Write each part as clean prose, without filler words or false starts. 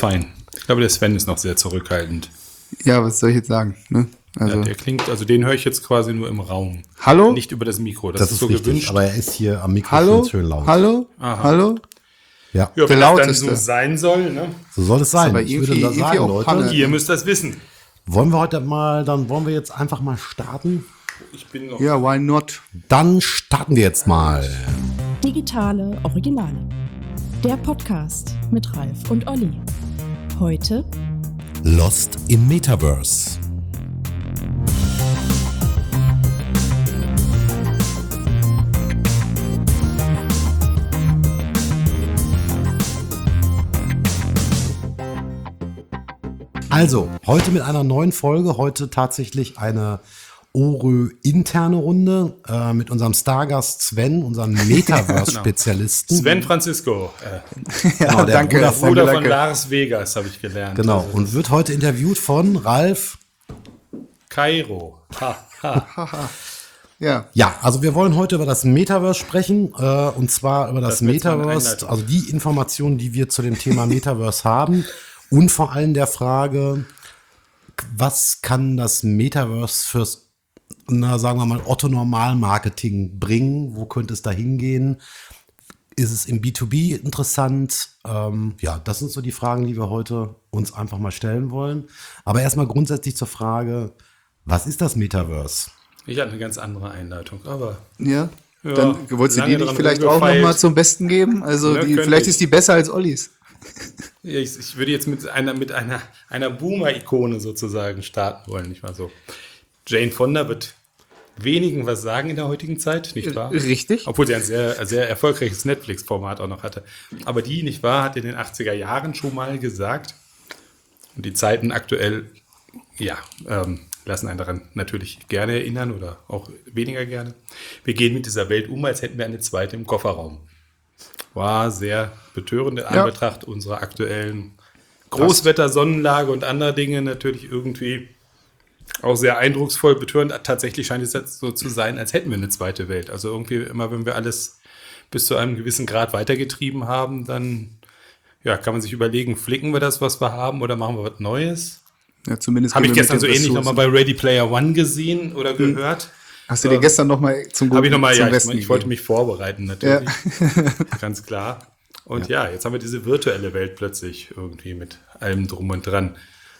fein. Ich glaube, der Sven ist noch sehr zurückhaltend. Ja, was soll ich jetzt sagen? Ne? Also, ja, der klingt, also den höre ich jetzt quasi nur im Raum. Hallo? Nicht über das Mikro. Das ist so richtig, gewünscht. Aber er ist hier am Mikrofon Hallo? schön laut. Hallo? Aha. Hallo? Ja, ja, wenn das dann so sein soll, ne? So soll es sein. Aber Ich würde das sagen, Leute. Ihr müsst das wissen. Wollen wir heute mal, dann wollen wir jetzt einfach mal starten? Ich bin noch. Ja, why not? Dann starten wir jetzt mal. Digitale Originale. Der Podcast mit Ralf und Olli. Heute Lost im Metaverse. Also, heute mit einer neuen Folge, heute tatsächlich eine ORÖ-interne Runde mit unserem Stargast Sven, unserem Metaverse-Spezialisten. Sven Francisco. Ja, der danke. Bruder von Lars Vegas, habe ich gelernt. Genau, also, und wird heute interviewt von Ralf Kairo. Ja. Ja, also wir wollen heute über das Metaverse sprechen, und zwar über das Metaverse, also die Informationen, die wir zu dem Thema Metaverse haben und vor allem der Frage, was kann das Metaverse fürs, sagen wir mal, Otto-Normal-Marketing bringen? Wo könnte es da hingehen? Ist es im B2B interessant? Ja, das sind so die Fragen, die wir heute uns einfach mal stellen wollen. Aber erstmal grundsätzlich zur Frage, was ist das Metaverse? Ich hatte eine ganz andere Einleitung, aber. Ja. Ja, Dann wolltest du die nicht vielleicht auch nochmal zum Besten geben? Also Ja, vielleicht ist die besser als Ollis. Ich würde jetzt mit einer Boomer-Ikone sozusagen starten wollen, nicht mal so. Jane Fonda wird wenigen was sagen in der heutigen Zeit, nicht wahr? Richtig. Obwohl sie ein sehr, sehr erfolgreiches Netflix-Format auch noch hatte. Aber die, nicht wahr, hat in den 80er Jahren schon mal gesagt, und die Zeiten aktuell, ja, lassen einen daran natürlich gerne erinnern oder auch weniger gerne. Wir gehen mit dieser Welt um, als hätten wir eine zweite im Kofferraum. War sehr betörend in Anbetracht unserer aktuellen Großwetter, Sonnenlage und anderer Dinge natürlich irgendwie auch sehr eindrucksvoll betörend. Tatsächlich scheint es jetzt so zu sein, als hätten wir eine zweite Welt. Also irgendwie immer, wenn wir alles bis zu einem gewissen Grad weitergetrieben haben, dann ja, kann man sich überlegen, flicken wir das, was wir haben, oder machen wir was Neues? Ja, zumindest habe ich gestern so ähnlich nochmal bei Ready Player One gesehen oder gehört. Hast du dir gestern nochmal zum Besten ich wollte mich vorbereiten natürlich, ja. Ganz klar. Und ja, jetzt haben wir diese virtuelle Welt plötzlich irgendwie mit allem drum und dran.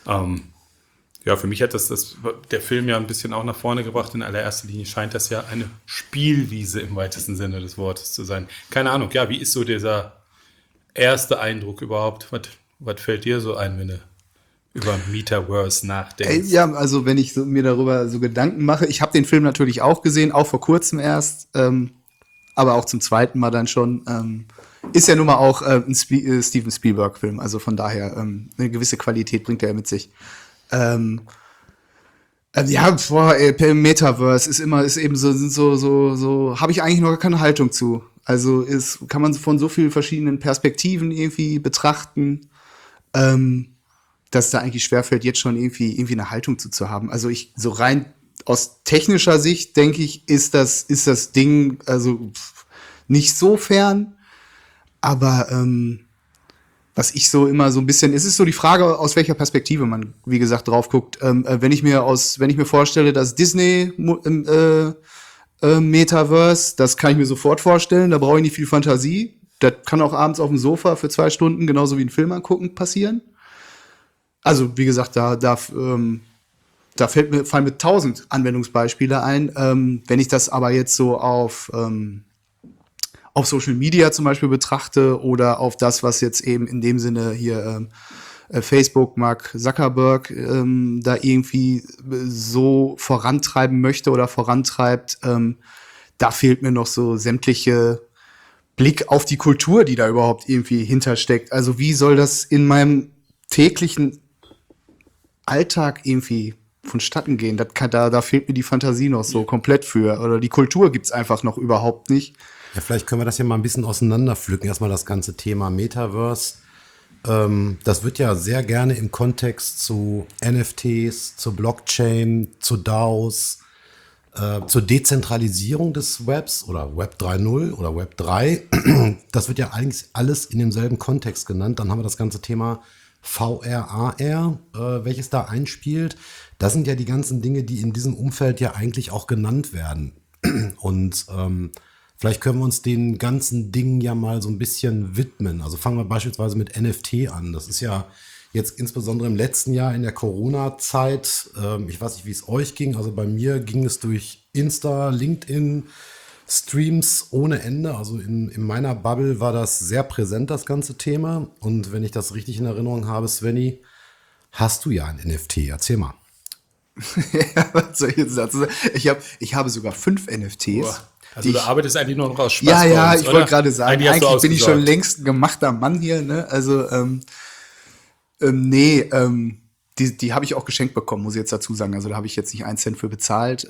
Ja, für mich hat der Film ja ein bisschen auch nach vorne gebracht. In allererster Linie scheint das ja eine Spielwiese im weitesten Sinne des Wortes zu sein. Keine Ahnung, ja, wie ist so dieser erste Eindruck überhaupt? Was fällt dir so ein, wenn du über Metaverse nachdenkst? Ja, also wenn ich mir darüber so Gedanken mache, ich habe den Film natürlich auch gesehen, auch vor kurzem erst, aber auch zum zweiten Mal dann schon. Ist ja nun mal auch ein Steven Spielberg-Film, also von daher eine gewisse Qualität bringt er ja mit sich. Metaverse ist eben so habe ich eigentlich noch keine Haltung zu. Also kann man von so vielen verschiedenen Perspektiven irgendwie betrachten, dass da eigentlich schwerfällt, jetzt schon irgendwie eine Haltung zu haben. Also so rein aus technischer Sicht, denke ich, ist das Ding also nicht so fern. Aber was ich so immer so ein bisschen, es ist so die Frage, aus welcher Perspektive man, wie gesagt, drauf guckt. Wenn ich mir vorstelle, dass Disney Metaverse, das kann ich mir sofort vorstellen, da brauche ich nicht viel Fantasie. Das kann auch abends auf dem Sofa für 2 Stunden, genauso wie einen Film angucken, passieren. Also, wie gesagt, da fallen mir 1000 Anwendungsbeispiele ein. Wenn ich das aber jetzt so auf Social Media zum Beispiel betrachte oder auf das, was jetzt eben in dem Sinne hier Facebook, Mark Zuckerberg da irgendwie so vorantreiben möchte oder vorantreibt, da fehlt mir noch so sämtliche Blick auf die Kultur, die da überhaupt irgendwie hintersteckt. Also wie soll das in meinem täglichen Alltag irgendwie vonstatten gehen? Da fehlt mir die Fantasie noch so komplett für. Oder die Kultur gibt's einfach noch überhaupt nicht. Ja, vielleicht können wir das ja mal ein bisschen auseinanderpflücken. Erstmal das ganze Thema Metaverse. Das wird ja sehr gerne im Kontext zu NFTs, zu Blockchain, zu DAOs, zur Dezentralisierung des Webs oder Web 3.0 oder Web 3. Das wird ja eigentlich alles in demselben Kontext genannt. Dann haben wir das ganze Thema VR, AR, welches da einspielt. Das sind ja die ganzen Dinge, die in diesem Umfeld ja eigentlich auch genannt werden. Und vielleicht können wir uns den ganzen Dingen ja mal so ein bisschen widmen. Also fangen wir beispielsweise mit NFT an. Das ist ja jetzt insbesondere im letzten Jahr in der Corona-Zeit, ich weiß nicht, wie es euch ging, also bei mir ging es durch Insta, LinkedIn, Streams ohne Ende. Also in meiner Bubble war das sehr präsent, das ganze Thema. Und wenn ich das richtig in Erinnerung habe, Svenny, hast du ja ein NFT. Erzähl mal. Ja, was soll ich jetzt dazu sagen? Ich habe sogar 5 NFTs. Boah. Also du arbeitest eigentlich nur noch aus Spaß. Ja, bei uns, ich wollte gerade sagen, eigentlich bin ich schon ausgesorgt. längst ein gemachter Mann hier, ne? Also, die habe ich auch geschenkt bekommen, muss ich jetzt dazu sagen. Also da habe ich jetzt nicht 1 Cent für bezahlt.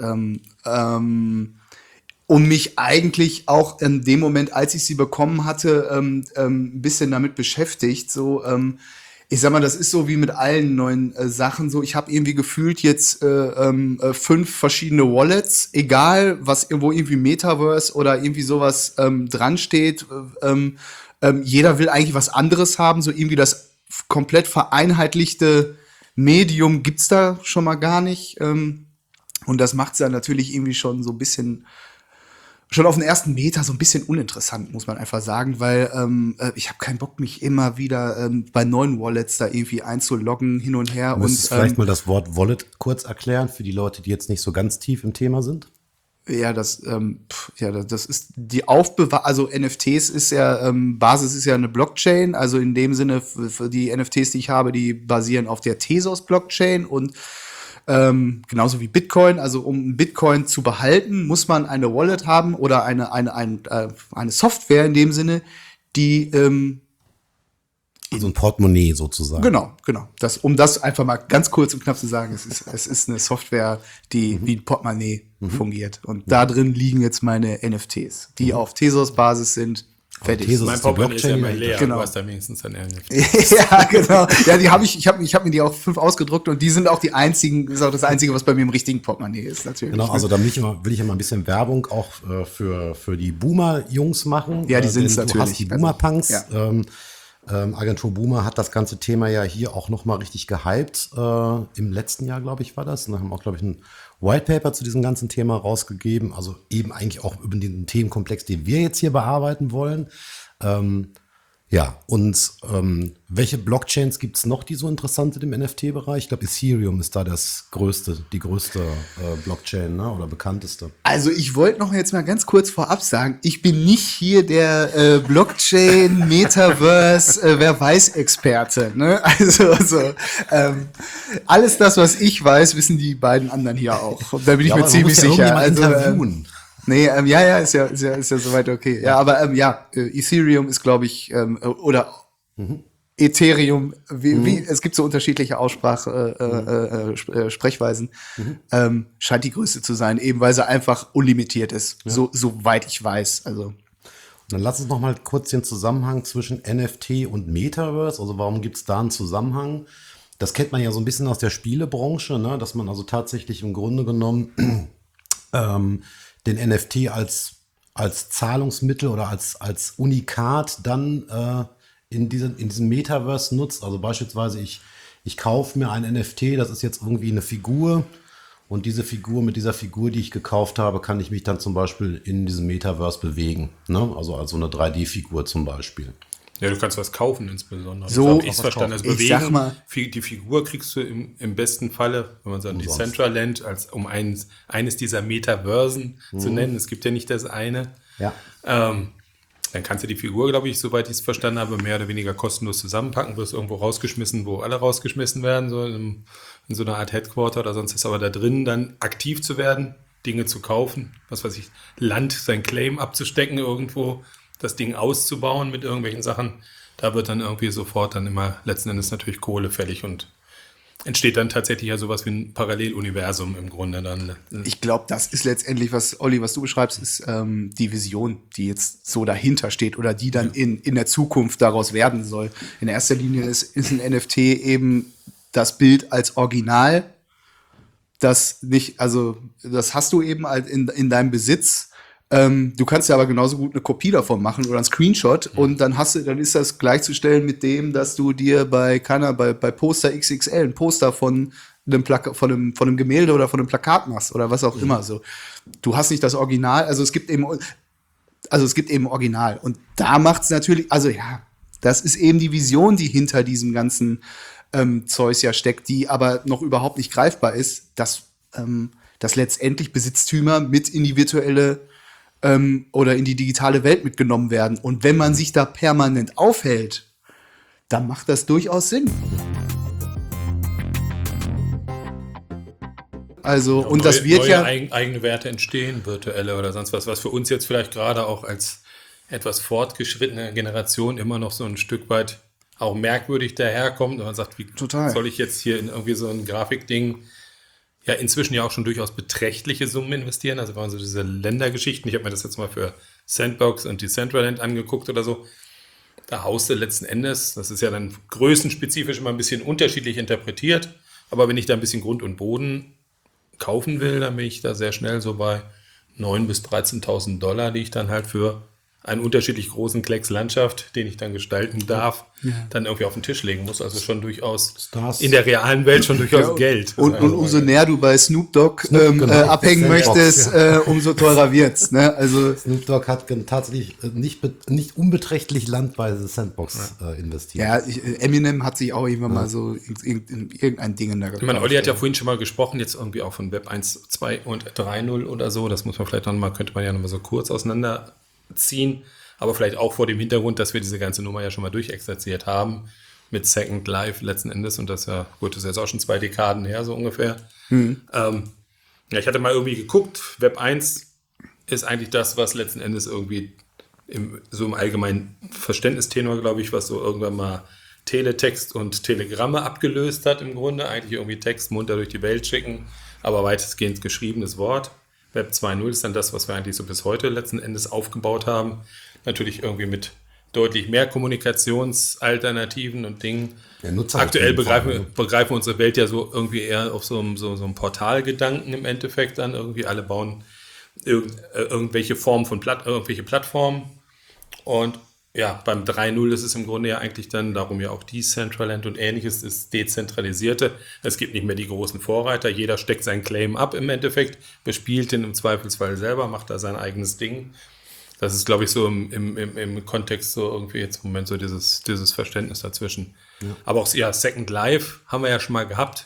Und mich eigentlich auch in dem Moment, als ich sie bekommen hatte, ein bisschen damit beschäftigt. So, ich sag mal, das ist so wie mit allen neuen Sachen. So, ich habe irgendwie gefühlt jetzt 5 verschiedene Wallets, egal was irgendwo irgendwie Metaverse oder irgendwie sowas dran steht. Jeder will eigentlich was anderes haben. So irgendwie das komplett vereinheitlichte Medium gibt's da schon mal gar nicht. Und das macht's dann natürlich irgendwie schon so ein bisschen, schon auf den ersten Meter so ein bisschen uninteressant, muss man einfach sagen, weil ich habe keinen Bock, mich immer wieder bei neuen Wallets da irgendwie einzuloggen, hin und her. Müsstest Und vielleicht mal das Wort Wallet kurz erklären für die Leute, die jetzt nicht so ganz tief im Thema sind? das ist die Aufbewahrung, also NFTs ist ja, Basis ist ja eine Blockchain, also in dem Sinne, für die NFTs, die ich habe, die basieren auf der Tezos-Blockchain und genauso wie Bitcoin. Also um einen Bitcoin zu behalten, muss man eine Wallet haben oder eine Software in dem Sinne, die Also ein Portemonnaie sozusagen. genau. Um das einfach mal ganz kurz und knapp zu sagen, es ist eine Software, die wie ein Portemonnaie fungiert. Und da drin liegen jetzt meine NFTs, die auf Tezos-Basis sind. Fertig. Tezos Mein ist die Portemonnaie ist ja Blockchain. immer leer. Genau. Du hast da wenigstens ein NFT. Ja, genau. Ja, die habe ich habe mir die auch 5 ausgedruckt und die sind auch die einzigen, ist auch das einzige, was bei mir im richtigen Portemonnaie ist, natürlich. Genau, also da will ich immer ein bisschen Werbung auch für die Boomer-Jungs machen. Ja, die sind's denn natürlich. Du hast die Boomer-Punks. Ja. Agentur Boomer hat das ganze Thema ja hier auch nochmal richtig gehypt. Im letzten Jahr, glaube ich, war das. Und da haben auch, glaube ich, ein White Paper zu diesem ganzen Thema rausgegeben. Also eben eigentlich auch über den Themenkomplex, den wir jetzt hier bearbeiten wollen. Welche Blockchains gibt es noch, die so interessant sind im NFT-Bereich? Ich glaube, Ethereum ist da die größte Blockchain, ne? Oder bekannteste. Also ich wollte noch jetzt mal ganz kurz vorab sagen, ich bin nicht hier der Blockchain, Metaverse, wer weiß Experte. Ne? Also alles das, was ich weiß, wissen die beiden anderen hier auch. Und da bin ich mir ziemlich sicher. Interviewen. Nee, ist ja soweit okay. Ja, aber Ethereum ist, glaube ich, oder Ethereum, es gibt so unterschiedliche Sprechweisen, scheint die größte zu sein, eben weil sie einfach unlimitiert ist, soweit ich weiß. Also. Und dann lass uns noch mal kurz den Zusammenhang zwischen NFT und Metaverse, also warum gibt es da einen Zusammenhang? Das kennt man ja so ein bisschen aus der Spielebranche, ne? Dass man also tatsächlich im Grunde genommen den NFT als Zahlungsmittel oder als Unikat dann in diesem Metaverse nutzt. Also beispielsweise ich kaufe mir ein NFT, das ist jetzt irgendwie eine Figur und mit dieser Figur, die ich gekauft habe, kann ich mich dann zum Beispiel in diesem Metaverse bewegen. Ne? Also als so eine 3D-Figur zum Beispiel. Ja, du kannst was kaufen insbesondere. So, ich verstanden. Also ich sag mal, die Figur kriegst du im besten Falle, wenn man sagt, Umsonst. Decentraland, um eines dieser Metaversen zu nennen. Es gibt ja nicht das eine. Ja. Dann kannst du die Figur, glaube ich, soweit ich es verstanden habe, mehr oder weniger kostenlos zusammenpacken, wirst irgendwo rausgeschmissen, wo alle rausgeschmissen werden, so in so einer Art Headquarter oder sonst ist, aber da drin dann aktiv zu werden, Dinge zu kaufen, was weiß ich, Land, sein Claim abzustecken irgendwo, das Ding auszubauen mit irgendwelchen Sachen, da wird dann irgendwie sofort dann immer letzten Endes natürlich Kohle fällig und entsteht dann tatsächlich ja sowas wie ein Paralleluniversum im Grunde dann. Ich glaube, das ist letztendlich, was du beschreibst, ist die Vision, die jetzt so dahinter steht oder die dann in der Zukunft daraus werden soll. In erster Linie ist ein NFT eben das Bild als Original, das hast du eben in deinem Besitz. Du kannst ja aber genauso gut eine Kopie davon machen oder einen Screenshot und dann ist das gleichzustellen mit dem, dass du dir bei Poster XXL ein Poster von einem Gemälde oder von einem Plakat machst oder was auch immer so. Du hast nicht das Original, also es gibt eben Original und da macht's natürlich, also ja, das ist eben die Vision, die hinter diesem ganzen Zeugs ja steckt, die aber noch überhaupt nicht greifbar ist, dass letztendlich Besitztümer mit in die virtuelle oder in die digitale Welt mitgenommen werden. Und wenn man sich da permanent aufhält, dann macht das durchaus Sinn. Also, und das wird ja eigene Werte entstehen, virtuelle oder sonst was für uns jetzt vielleicht gerade auch als etwas fortgeschrittene Generation immer noch so ein Stück weit auch merkwürdig daherkommt und man sagt, wie soll ich jetzt hier in irgendwie so ein Grafikding ja inzwischen ja auch schon durchaus beträchtliche Summen investieren. Also wenn man so diese Ländergeschichten, ich habe mir das jetzt mal für Sandbox und Decentraland angeguckt oder so, da haust du letzten Endes, das ist ja dann größenspezifisch immer ein bisschen unterschiedlich interpretiert, aber wenn ich da ein bisschen Grund und Boden kaufen will, dann bin ich da sehr schnell so bei 9.000 bis 13.000 $, die ich dann halt für einen unterschiedlich großen Klecks Landschaft, den ich dann gestalten darf, dann irgendwie auf den Tisch legen muss. Also schon durchaus in der realen Welt schon durchaus Geld. Und umso näher du bei Snoop Dogg abhängen möchtest, umso teurer wird's. Ne? Also Snoop Dogg hat tatsächlich nicht unbeträchtlich Land bei Sandbox investiert. Ja, Eminem hat sich auch irgendwann mal so in irgendein Ding in der gekauft. Ich meine, Olli hat ja vorhin schon mal gesprochen, jetzt irgendwie auch von Web 1, 2 und 3.0 oder so. Das muss man vielleicht könnte man ja noch mal so kurz auseinanderziehen, aber vielleicht auch vor dem Hintergrund, dass wir diese ganze Nummer ja schon mal durchexerziert haben mit Second Life letzten Endes und das ja, gut, das ist jetzt auch schon 2 Dekaden her, so ungefähr. Ja, ich hatte mal irgendwie geguckt, Web 1 ist eigentlich das, was letzten Endes irgendwie so im allgemeinen Verständnistenor, glaube ich, was so irgendwann mal Teletext und Telegramme abgelöst hat im Grunde, eigentlich irgendwie Text munter durch die Welt schicken, aber weitestgehend geschriebenes Wort. Web 2.0 ist dann das, was wir eigentlich so bis heute letzten Endes aufgebaut haben. Natürlich irgendwie mit deutlich mehr Kommunikationsalternativen und Dingen. Aktuell begreifen unsere Welt ja so irgendwie eher auf so einem Portalgedanken im Endeffekt dann. Irgendwie alle bauen irgendwelche Formen von irgendwelche Plattformen. Und ja, beim 3.0 ist es im Grunde ja eigentlich dann, darum ja auch Decentraland und ähnliches, ist Dezentralisierte. Es gibt nicht mehr die großen Vorreiter. Jeder steckt seinen Claim ab im Endeffekt, bespielt den im Zweifelsfall selber, macht da sein eigenes Ding. Das ist, glaube ich, so im Kontext so irgendwie jetzt im Moment so dieses Verständnis dazwischen. Ja. Aber auch Second Life haben wir ja schon mal gehabt.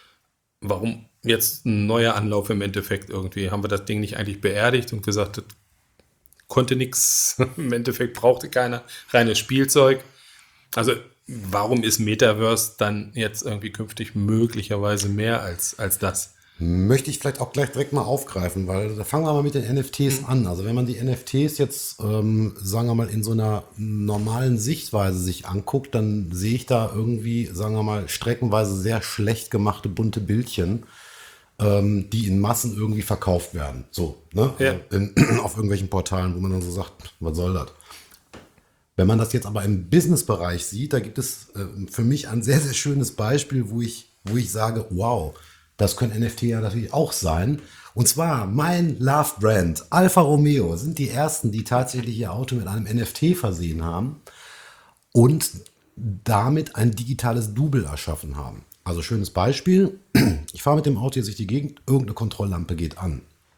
Warum jetzt ein neuer Anlauf im Endeffekt irgendwie? Haben wir das Ding nicht eigentlich beerdigt und gesagt, das konnte nichts, im Endeffekt brauchte keiner, reines Spielzeug. Also warum ist Metaverse dann jetzt irgendwie künftig möglicherweise mehr als das? Möchte ich vielleicht auch gleich direkt mal aufgreifen, weil da fangen wir mal mit den NFTs an. Also wenn man die NFTs jetzt, sagen wir mal, in so einer normalen Sichtweise sich anguckt, dann sehe ich da irgendwie, sagen wir mal, streckenweise sehr schlecht gemachte bunte Bildchen, die in Massen irgendwie verkauft werden. So, ne? Ja. Auf irgendwelchen Portalen, wo man dann so sagt, was soll das? Wenn man das jetzt aber im Business-Bereich sieht, da gibt es für mich ein sehr, sehr schönes Beispiel, wo ich sage, wow, das können NFT ja natürlich auch sein. Und zwar mein Love-Brand, Alfa Romeo, sind die ersten, die tatsächlich ihr Auto mit einem NFT versehen haben und damit ein digitales Double erschaffen haben. Also schönes Beispiel, ich fahre mit dem Auto jetzt durch die Gegend, irgendeine Kontrolllampe geht an.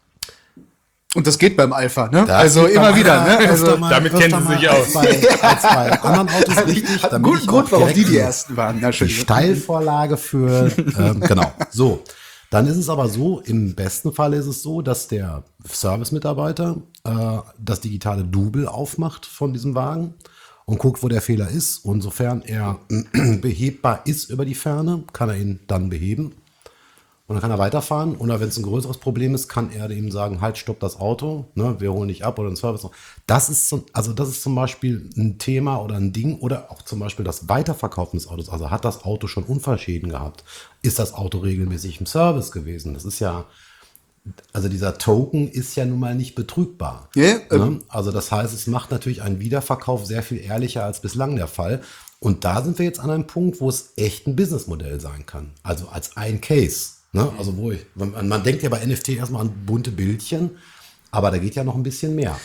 Und das geht beim Alpha, ne? Also immer wieder, ne? Also damit kennen sie sich aus. Bei anderen Autos richtig. Hat einen guten Grund, warum die ersten waren. Die Steilvorlage für, genau. So, dann ist es aber so, im besten Fall ist es so, dass der Service-Mitarbeiter das digitale Double aufmacht von diesem Wagen und guckt, wo der Fehler ist. Und sofern er behebbar ist über die Ferne, kann er ihn dann beheben. Und dann kann er weiterfahren. Oder wenn es ein größeres Problem ist, kann er ihm sagen, halt, stopp das Auto, ne, wir holen dich ab oder ein Service. Das ist zum Beispiel ein Thema oder ein Ding. Oder auch zum Beispiel das Weiterverkaufen des Autos. Also hat das Auto schon Unfallschäden gehabt? Ist das Auto regelmäßig im Service gewesen? Das ist ja, also dieser Token ist ja nun mal nicht betrügbar. Yeah, ne? Also das heißt, es macht natürlich einen Wiederverkauf sehr viel ehrlicher als bislang der Fall. Und da sind wir jetzt an einem Punkt, wo es echt ein Businessmodell sein kann. Also als ein Case. Ne? Also man denkt ja bei NFT erstmal an bunte Bildchen, Aber da geht ja noch ein bisschen mehr.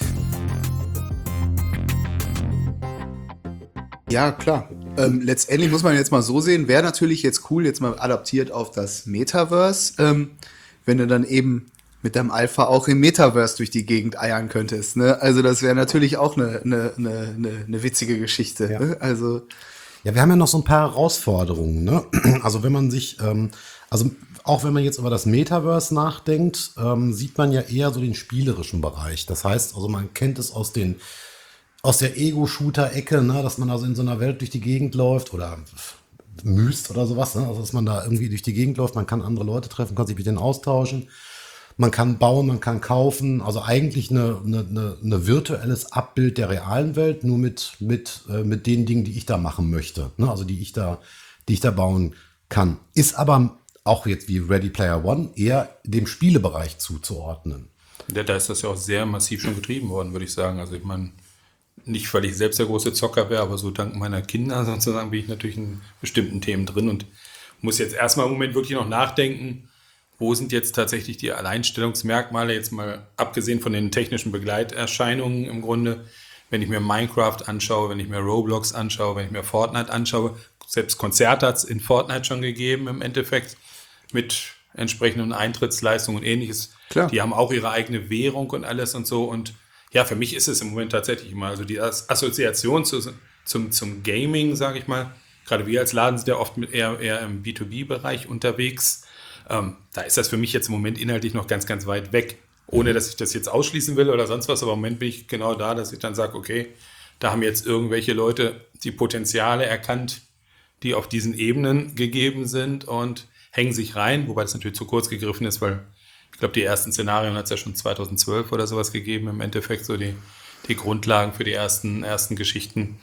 Ja, klar. Letztendlich muss man jetzt mal so sehen, wäre natürlich jetzt cool, jetzt mal adaptiert auf das Metaverse, wenn du dann eben mit deinem Alpha auch im Metaverse durch die Gegend eiern könntest. Ne? Also das wäre natürlich auch eine witzige Geschichte. Ja. Ne? Also Ja, wir haben ja noch so ein paar Herausforderungen. Ne? Also wenn man sich, also auch wenn man jetzt über das Metaverse nachdenkt, sieht man ja eher so den spielerischen Bereich. Das heißt, also man kennt es aus der Ego-Shooter-Ecke, ne, dass man also in so einer Welt durch die Gegend läuft oder Myst oder sowas, ne? Also dass man da irgendwie durch die Gegend läuft, man kann andere Leute treffen, kann sich mit denen austauschen, man kann bauen, man kann kaufen, also eigentlich eine virtuelles Abbild der realen Welt, nur mit den Dingen, die ich da machen möchte, ne? Also die ich da bauen kann. Ist aber auch jetzt wie Ready Player One eher dem Spielebereich zuzuordnen. Ja, da ist das ja auch sehr massiv schon getrieben worden, würde ich sagen. Also ich meine, nicht, weil ich selbst der große Zocker wäre, aber so dank meiner Kinder sozusagen bin ich natürlich in bestimmten Themen drin und muss jetzt erstmal im Moment wirklich noch nachdenken, wo sind jetzt tatsächlich die Alleinstellungsmerkmale, jetzt mal abgesehen von den technischen Begleiterscheinungen im Grunde, wenn ich mir Minecraft anschaue, wenn ich mir Roblox anschaue, wenn ich mir Fortnite anschaue, selbst Konzerte hat es in Fortnite schon gegeben im Endeffekt mit entsprechenden Eintrittsleistungen und ähnliches. Klar. Die haben auch ihre eigene Währung und alles und so und ja, für mich ist es im Moment tatsächlich immer, also die Assoziation zum Gaming, sage ich mal, gerade wir als Laden sind ja oft eher im B2B-Bereich unterwegs, da ist das für mich jetzt im Moment inhaltlich noch ganz, ganz weit weg, ohne dass ich das jetzt ausschließen will oder sonst was, aber im Moment bin ich genau da, dass ich dann sage, okay, da haben jetzt irgendwelche Leute die Potenziale erkannt, die auf diesen Ebenen gegeben sind und hängen sich rein, wobei das natürlich zu kurz gegriffen ist, weil ich glaube, die ersten Szenarien hat es ja schon 2012 oder sowas gegeben, im Endeffekt so die Grundlagen für die ersten Geschichten.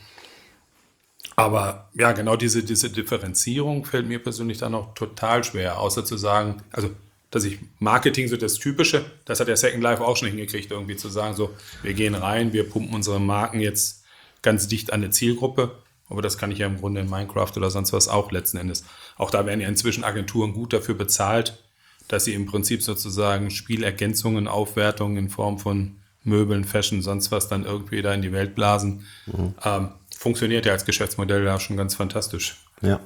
Aber ja, genau diese Differenzierung fällt mir persönlich dann auch total schwer, außer zu sagen, also, dass ich Marketing, so das Typische, das hat der Second Life auch schon hingekriegt, irgendwie zu sagen, so, wir gehen rein, wir pumpen unsere Marken jetzt ganz dicht an eine Zielgruppe. Aber das kann ich ja im Grunde in Minecraft oder sonst was auch letzten Endes. Auch da werden ja inzwischen Agenturen gut dafür bezahlt, dass sie im Prinzip sozusagen Spielergänzungen, Aufwertungen in Form von Möbeln, Fashion, sonst was dann irgendwie da in die Welt blasen. Funktioniert ja als Geschäftsmodell da schon ganz fantastisch. Ja.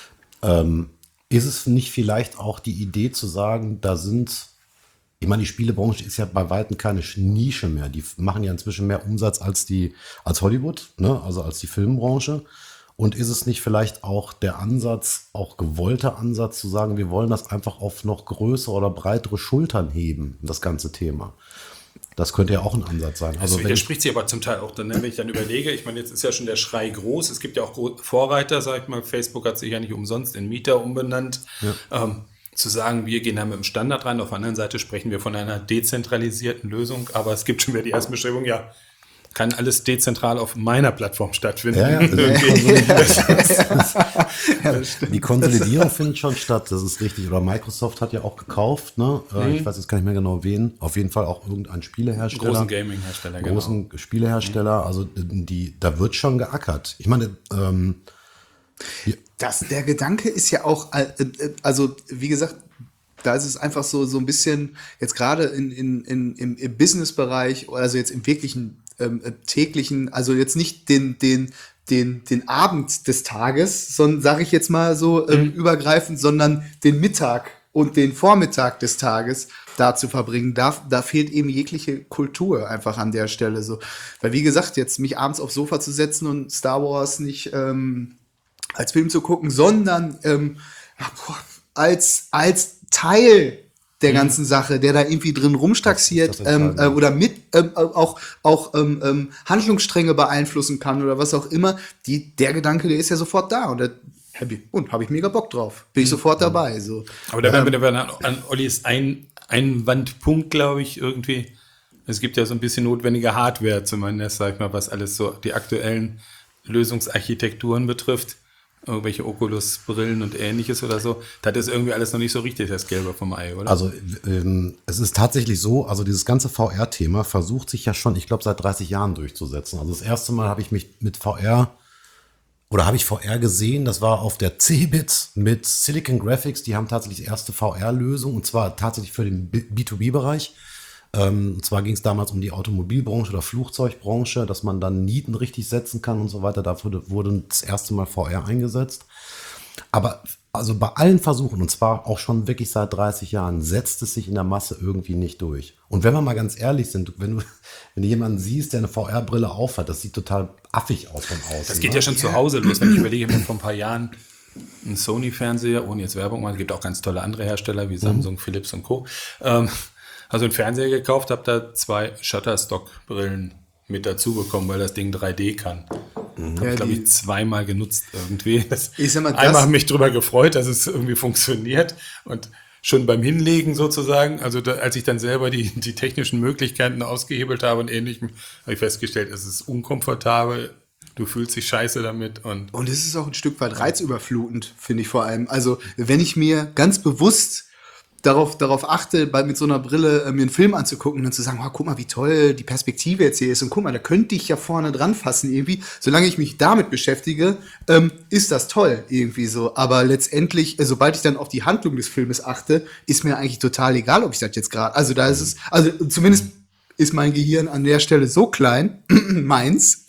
Ist es nicht vielleicht auch die Idee zu sagen, ich meine, die Spielebranche ist ja bei Weitem keine Nische mehr. Die machen ja inzwischen mehr Umsatz als Hollywood, ne? Also als die Filmbranche. Und ist es nicht vielleicht auch der Ansatz, auch gewollter Ansatz, zu sagen, wir wollen das einfach auf noch größere oder breitere Schultern heben, das ganze Thema? Das könnte ja auch ein Ansatz sein. Also das spricht sich aber zum Teil auch, dann, wenn ich dann überlege, ich meine, jetzt ist ja schon der Schrei groß. Es gibt ja auch Vorreiter, sag ich mal. Facebook hat sich ja nicht umsonst in Mieter umbenannt. Ja. Zu sagen, wir gehen da mit dem Standard rein. Auf der anderen Seite sprechen wir von einer dezentralisierten Lösung. Aber es gibt schon wieder die erste Beschreibung, ja, kann alles dezentral auf meiner Plattform stattfinden. Ja, die Konsolidierung findet schon statt, das ist richtig. Oder Microsoft hat ja auch gekauft, ne? Ich weiß jetzt gar nicht mehr genau wen. Auf jeden Fall auch irgendein Spielehersteller. Großen Gaming-Hersteller, genau. Großen Spielehersteller, also da wird schon geackert. Ich meine, der Gedanke ist ja auch, also wie gesagt, da ist es einfach so ein bisschen, jetzt gerade im Business-Bereich, also jetzt im wirklichen täglichen, also jetzt nicht den Abend des Tages, sondern sage ich jetzt mal so übergreifend, sondern den Mittag und den Vormittag des Tages da zu verbringen, da fehlt eben jegliche Kultur einfach an der Stelle so. Weil wie gesagt, jetzt mich abends aufs Sofa zu setzen und Star Wars nicht als Film zu gucken, sondern als Teil der ganzen Sache, der da irgendwie drin rumstaxiert oder mit auch Handlungsstränge beeinflussen kann oder was auch immer, der Gedanke, der ist ja sofort da und habe ich mega Bock drauf. Bin ich sofort dabei. So. Aber da werden wir an Ollis Einwandpunkt, glaube ich, irgendwie. Es gibt ja so ein bisschen notwendige Hardware zumindest, sag ich mal, was alles so die aktuellen Lösungsarchitekturen betrifft. Irgendwelche Oculus-Brillen und Ähnliches oder so. Das ist irgendwie alles noch nicht so richtig das Gelbe vom Ei, oder? Also es ist tatsächlich so, also dieses ganze VR-Thema versucht sich ja schon, ich glaube, seit 30 Jahren durchzusetzen. Also das erste Mal habe ich mich mit VR gesehen, das war auf der CeBIT mit Silicon Graphics, die haben tatsächlich die erste VR-Lösung und zwar tatsächlich für den B2B-Bereich Und zwar ging es damals um die Automobilbranche oder Flugzeugbranche, dass man dann Nieten richtig setzen kann und so weiter. Dafür wurde das erste Mal VR eingesetzt. Aber also bei allen Versuchen, und zwar auch schon wirklich seit 30 Jahren, setzt es sich in der Masse irgendwie nicht durch. Und wenn wir mal ganz ehrlich sind, wenn du jemanden siehst, der eine VR-Brille aufhat, das sieht total affig aus von außen. Das geht ja schon zu Hause los. Wenn ich überlege, ich habe vor ein paar Jahren einen Sony-Fernseher, ohne jetzt Werbung machen, es gibt auch ganz tolle andere Hersteller wie Samsung, Philips und Co. Also einen Fernseher gekauft, habe da 2 Shutterstock-Brillen mit dazu bekommen, weil das Ding 3D kann. Habe ich, glaube ich, 2-mal genutzt irgendwie. Einmal habe mich drüber gefreut, dass es irgendwie funktioniert und schon beim Hinlegen sozusagen, also als ich dann selber die technischen Möglichkeiten ausgehebelt habe und Ähnlichem, habe ich festgestellt, es ist unkomfortabel, du fühlst dich scheiße damit. Und es ist auch ein Stück weit reizüberflutend, finde ich vor allem. Also wenn ich mir ganz bewusst darauf achte, mit so einer Brille mir einen Film anzugucken und dann zu sagen, oh, guck mal, wie toll die Perspektive jetzt hier ist und guck mal, da könnte ich ja vorne dran fassen irgendwie. Solange ich mich damit beschäftige, ist das toll irgendwie so. Aber letztendlich, sobald ich dann auf die Handlung des Filmes achte, ist mir eigentlich total egal, ob ich das jetzt gerade, also da ist es, also zumindest ist mein Gehirn an der Stelle so klein, meins,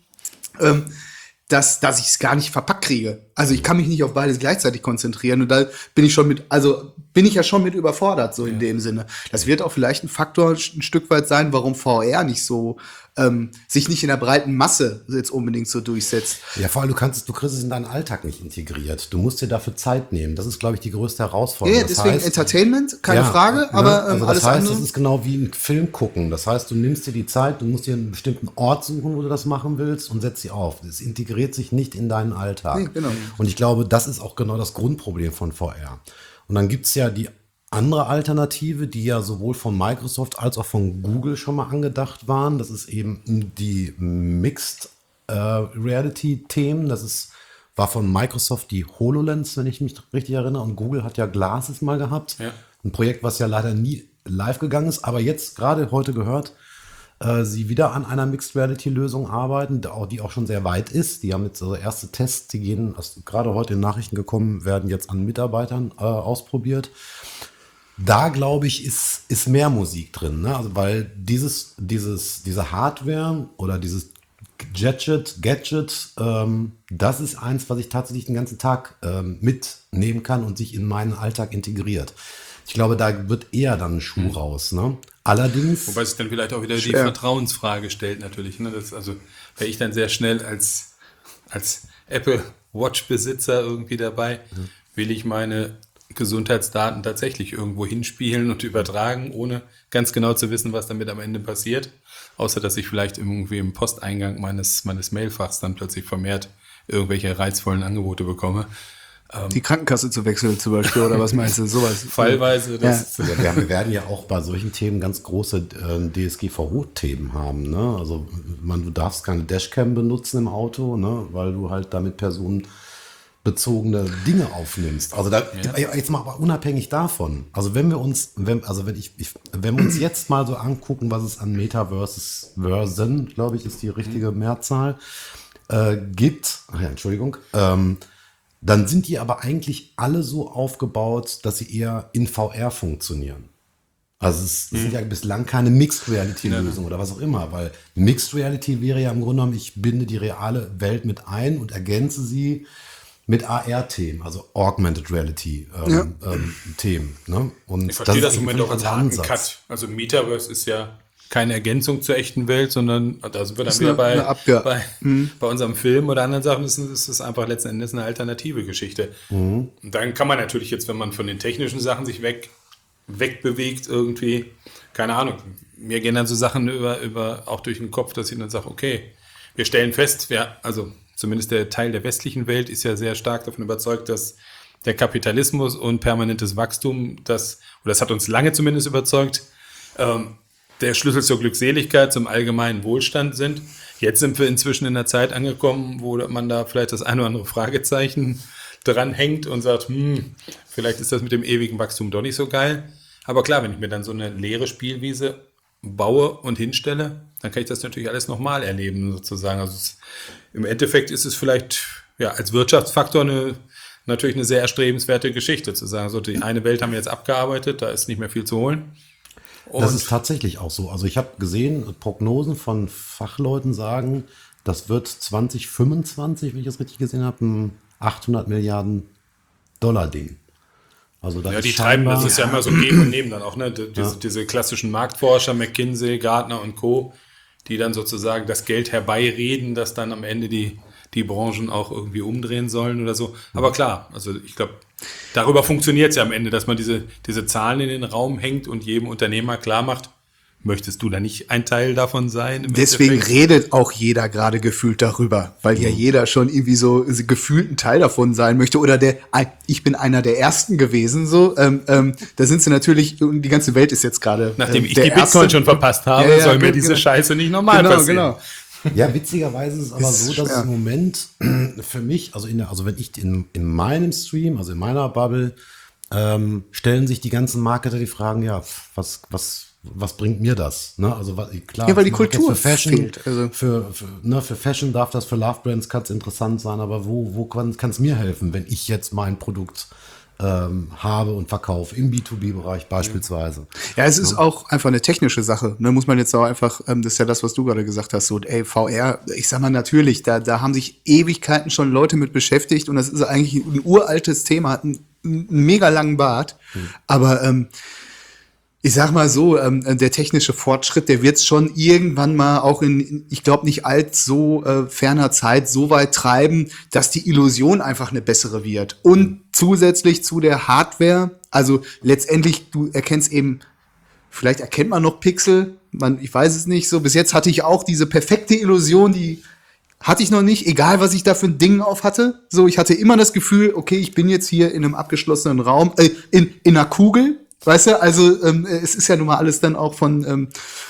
dass ich es gar nicht verpackt kriege. Also ich kann mich nicht auf beides gleichzeitig konzentrieren und da bin ich ja schon mit überfordert, so in dem Sinne. Das wird auch vielleicht ein Faktor ein Stück weit sein, warum VR nicht so sich nicht in der breiten Masse jetzt unbedingt so durchsetzt. Ja, vor allem, du kriegst es in deinen Alltag nicht integriert. Du musst dir dafür Zeit nehmen. Das ist, glaube ich, die größte Herausforderung. Ja, deswegen Entertainment, keine Frage, aber also alles das heißt, andere. das ist genau wie ein Film gucken. Das heißt, du nimmst dir die Zeit, du musst dir einen bestimmten Ort suchen, wo du das machen willst und setzt sie auf. Das integriert sich nicht in deinen Alltag. Nee, genau. Und ich glaube, das ist auch genau das Grundproblem von VR. Und dann gibt es ja die andere Alternative, die ja sowohl von Microsoft als auch von Google schon mal angedacht waren. Das ist eben die Mixed Reality-Themen. War von Microsoft die HoloLens, wenn ich mich richtig erinnere. Und Google hat ja Glasses mal gehabt. Ja. Ein Projekt, was ja leider nie live gegangen ist. Aber jetzt gerade heute gehört, sie wieder an einer Mixed Reality-Lösung arbeiten, die auch schon sehr weit ist. Die haben jetzt also erste Tests, die gehen, gerade heute in Nachrichten gekommen, werden jetzt an Mitarbeitern ausprobiert. Da, glaube ich, ist mehr Musik drin, ne? Also, weil diese Hardware oder dieses Gadget, das ist eins, was ich tatsächlich den ganzen Tag mitnehmen kann und sich in meinen Alltag integriert. Ich glaube, da wird eher dann ein Schuh raus, ne? Allerdings. Wobei sich dann vielleicht auch wieder die Vertrauensfrage stellt, natürlich. Ne? Also wäre ich dann sehr schnell als Apple Watch-Besitzer irgendwie dabei, will ich meine Gesundheitsdaten tatsächlich irgendwo hinspielen und übertragen, ohne ganz genau zu wissen, was damit am Ende passiert. Außer, dass ich vielleicht irgendwie im Posteingang meines Mailfachs dann plötzlich vermehrt irgendwelche reizvollen Angebote bekomme. Die Krankenkasse zu wechseln zum Beispiel, oder was meinst du? Sowas. Fallweise. Wir werden ja auch bei solchen Themen ganz große DSGVO-Themen haben. Ne? Also du darfst keine Dashcam benutzen im Auto, ne? Weil du halt damit personenbezogene Dinge aufnimmst. Also jetzt mal aber unabhängig davon. Also wenn wir uns jetzt mal so angucken, was es an Metaversen, glaube ich, ist die richtige Mehrzahl, gibt, dann sind die aber eigentlich alle so aufgebaut, dass sie eher in VR funktionieren. Also es sind ja bislang keine Mixed Reality-Lösung oder was auch immer, weil Mixed Reality wäre ja im Grunde genommen, ich binde die reale Welt mit ein und ergänze sie mit AR-Themen, also Augmented Reality-Themen. Ne? Und ich verstehe das im Moment auch als Cut. Also Metaverse ist ja keine Ergänzung zur echten Welt, sondern da sind wir dann wieder bei unserem Film oder anderen Sachen, ist es einfach letzten Endes eine alternative Geschichte. Und dann kann man natürlich jetzt, wenn man von den technischen Sachen sich wegbewegt irgendwie, keine Ahnung, mir gehen dann so Sachen über auch durch den Kopf, dass ich dann sage, okay, wir stellen fest, also zumindest der Teil der westlichen Welt ist ja sehr stark davon überzeugt, dass der Kapitalismus und permanentes Wachstum, das hat uns lange zumindest überzeugt, der Schlüssel zur Glückseligkeit, zum allgemeinen Wohlstand sind. Jetzt sind wir inzwischen in einer Zeit angekommen, wo man da vielleicht das eine oder andere Fragezeichen dran hängt und sagt, vielleicht ist das mit dem ewigen Wachstum doch nicht so geil. Aber klar, wenn ich mir dann so eine leere Spielwiese baue und hinstelle, dann kann ich das natürlich alles nochmal erleben, sozusagen. Also im Endeffekt ist es vielleicht als Wirtschaftsfaktor natürlich eine sehr erstrebenswerte Geschichte, zu sagen, so die eine Welt haben wir jetzt abgearbeitet, da ist nicht mehr viel zu holen. Das ist tatsächlich auch so. Also ich habe gesehen, Prognosen von Fachleuten sagen, das wird 2025, wenn ich das richtig gesehen habe, ein 800 Milliarden $-Ding. Also da Ja, ist die treiben, das ist ja immer so Geben und Nehmen dann auch, ne? Ja. Diese klassischen Marktforscher, McKinsey, Gartner und Co., die dann sozusagen das Geld herbeireden, dass dann am Ende die Branchen auch irgendwie umdrehen sollen oder so. Aber klar, also ich glaube, darüber funktioniert es ja am Ende, dass man diese Zahlen in den Raum hängt und jedem Unternehmer klar macht, möchtest du da nicht ein Teil davon sein? Deswegen Endeffekt? redet auch jeder gerade gefühlt darüber, weil ja jeder schon irgendwie so gefühlt ein Teil davon sein möchte oder ich bin einer der Ersten gewesen, so. Da sind sie natürlich, und die ganze Welt ist jetzt gerade Nachdem ich der die Bitcoin Erste. schon verpasst habe, Ja, ja, soll mir genau, diese genau. Scheiße nicht normal passieren. Genau. Ja, witzigerweise ist es aber Ist so, dass schwer. es im Moment für mich, also wenn ich in meinem Stream, also in meiner Bubble, stellen sich die ganzen Marketer die Fragen, ja, was bringt mir das? Ne? Also klar, Ja, weil die ich mache jetzt Kultur für Fashion, fehlt, also. für Fashion darf das, für Love Brands kann es interessant sein, aber wo kann es mir helfen, wenn ich jetzt mein Produkt habe und verkaufe, im B2B-Bereich beispielsweise. Ja, es ist auch einfach eine technische Sache. Ne, muss man jetzt auch einfach, das ist ja das, was du gerade gesagt hast, so, ey, VR, ich sag mal natürlich, da haben sich Ewigkeiten schon Leute mit beschäftigt und das ist eigentlich ein uraltes Thema, hat einen mega langen Bart, aber ich sag mal so, der technische Fortschritt, der wird es schon irgendwann mal auch ich glaube nicht allzu ferner Zeit so weit treiben, dass die Illusion einfach eine bessere wird. Und zusätzlich zu der Hardware, also letztendlich, du erkennst eben, vielleicht erkennt man noch Pixel, ich weiß es nicht so. Bis jetzt hatte ich auch diese perfekte Illusion, die hatte ich noch nicht, egal was ich da für ein Ding auf hatte. So, ich hatte immer das Gefühl, okay, ich bin jetzt hier in einem abgeschlossenen Raum, in einer Kugel. Weißt du, also es ist ja nun mal alles dann auch von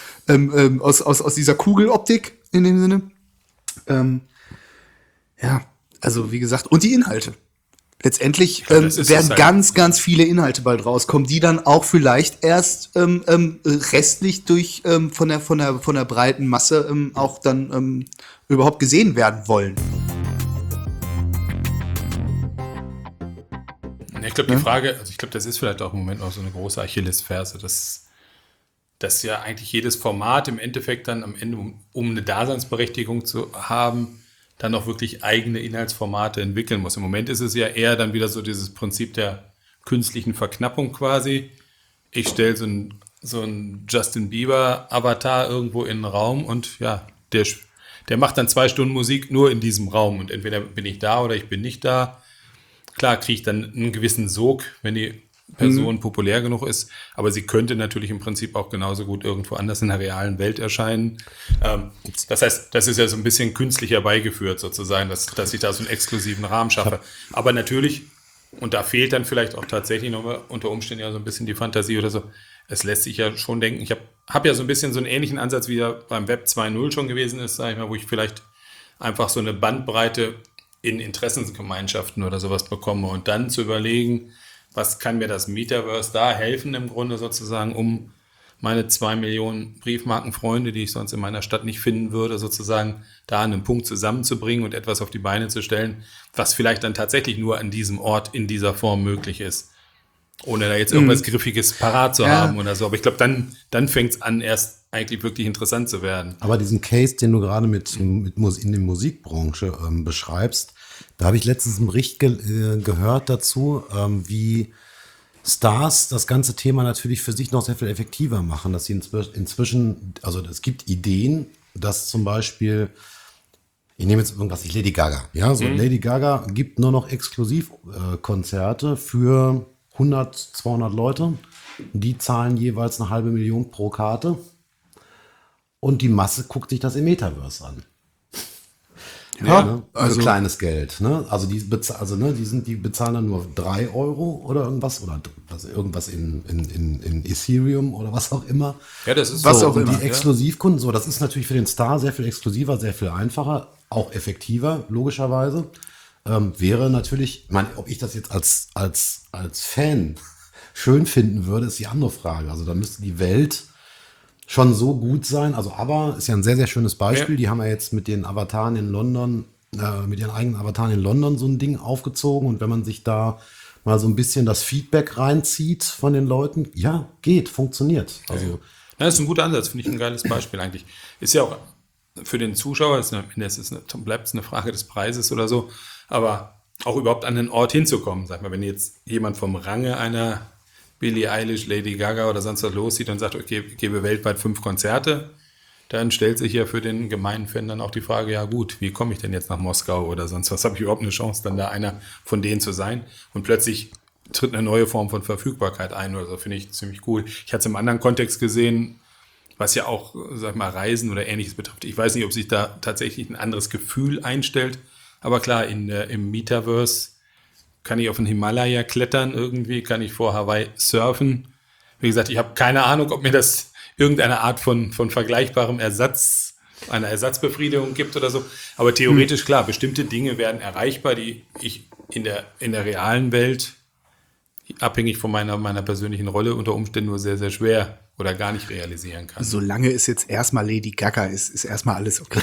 aus dieser Kugeloptik in dem Sinne. Ja, also wie gesagt, und die Inhalte. Letztendlich glaub, das ist werden es halt. ganz, ganz viele Inhalte bald rauskommen, die dann auch vielleicht erst restlich durch von der breiten Masse auch dann überhaupt gesehen werden wollen. Ja, ich glaube, die Frage, also ich glaube, das ist vielleicht auch im Moment noch so eine große Achillesferse, dass ja eigentlich jedes Format im Endeffekt dann am Ende, um eine Daseinsberechtigung zu haben, dann auch wirklich eigene Inhaltsformate entwickeln muss. Im Moment ist es ja eher dann wieder so dieses Prinzip der künstlichen Verknappung quasi. Ich stelle so einen Justin Bieber-Avatar irgendwo in den Raum und ja, der macht dann 2 Stunden Musik nur in diesem Raum und entweder bin ich da oder ich bin nicht da. Klar kriege ich dann einen gewissen Sog, wenn die Person populär genug ist, aber sie könnte natürlich im Prinzip auch genauso gut irgendwo anders in der realen Welt erscheinen. Das heißt, das ist ja so ein bisschen künstlich herbeigeführt sozusagen, dass ich da so einen exklusiven Rahmen schaffe. Aber natürlich, und da fehlt dann vielleicht auch tatsächlich nochmal unter Umständen ja so ein bisschen die Fantasie oder so, es lässt sich ja schon denken, ich hab ja so ein bisschen so einen ähnlichen Ansatz, wie er beim Web 2.0 schon gewesen ist, sage ich mal, wo ich vielleicht einfach so eine Bandbreite in Interessensgemeinschaften oder sowas bekomme und dann zu überlegen, was kann mir das Metaverse da helfen im Grunde sozusagen, um meine 2 Millionen Briefmarkenfreunde, die ich sonst in meiner Stadt nicht finden würde, sozusagen da an einem Punkt zusammenzubringen und etwas auf die Beine zu stellen, was vielleicht dann tatsächlich nur an diesem Ort in dieser Form möglich ist. Ohne da jetzt irgendwas Griffiges parat zu haben oder so. Aber ich glaube, dann fängt es an, erst eigentlich wirklich interessant zu werden. Aber diesen Case, den du gerade in der Musikbranche beschreibst, da habe ich letztens einen Bericht gehört dazu, wie Stars das ganze Thema natürlich für sich noch sehr viel effektiver machen, dass sie inzwischen, also es gibt Ideen, dass zum Beispiel, ich nehme jetzt irgendwas, Lady Gaga, ja, so Lady Gaga gibt nur noch Exklusivkonzerte für 100, 200 Leute, die zahlen jeweils 500.000 pro Karte und die Masse guckt sich das im Metaverse an. Ja, Ne? Also kleines Geld. Ne? Also die bezahlen dann nur 3 Euro oder irgendwas irgendwas in Ethereum oder was auch immer. Ja, das ist Was so. auch Und immer, die Exklusivkunden, so, das ist natürlich für den Star sehr viel exklusiver, sehr viel einfacher, auch effektiver, logischerweise. Wäre natürlich, ich meine, ob ich das jetzt als Fan schön finden würde, ist die andere Frage. Also da müsste die Welt schon so gut sein. Also ABBA ist ja ein sehr, sehr schönes Beispiel. Ja. Die haben ja jetzt mit den Avataren in London, mit ihren eigenen Avataren in London so ein Ding aufgezogen. Und wenn man sich da mal so ein bisschen das Feedback reinzieht von den Leuten. Ja, geht, funktioniert. Also, Das ist ein guter Ansatz, finde ich ein geiles Beispiel eigentlich. Ist ja auch für den Zuschauer, bleibt es eine Frage des Preises oder so, aber auch überhaupt an den Ort hinzukommen. Sag mal, wenn jetzt jemand vom Range einer Billie Eilish, Lady Gaga oder sonst was loszieht und sagt, okay, ich gebe weltweit 5 Konzerte, dann stellt sich ja für den gemeinen Fan dann auch die Frage, ja gut, wie komme ich denn jetzt nach Moskau oder sonst was? Habe ich überhaupt eine Chance, dann da einer von denen zu sein? Und plötzlich tritt eine neue Form von Verfügbarkeit ein oder so, finde ich ziemlich cool. Ich hatte es im anderen Kontext gesehen, was ja auch, sag ich mal, Reisen oder Ähnliches betrifft. Ich weiß nicht, ob sich da tatsächlich ein anderes Gefühl einstellt, aber klar, im Metaverse kann ich auf den Himalaya klettern irgendwie, kann ich vor Hawaii surfen. Wie gesagt, ich habe keine Ahnung, ob mir das irgendeine Art von vergleichbarem einer Ersatzbefriedigung gibt oder so. Aber theoretisch, klar, bestimmte Dinge werden erreichbar, die ich in der realen Welt, abhängig von meiner persönlichen Rolle, unter Umständen nur sehr, sehr schwer oder gar nicht realisieren kann. Solange es jetzt erstmal Lady Gaga ist erstmal alles okay.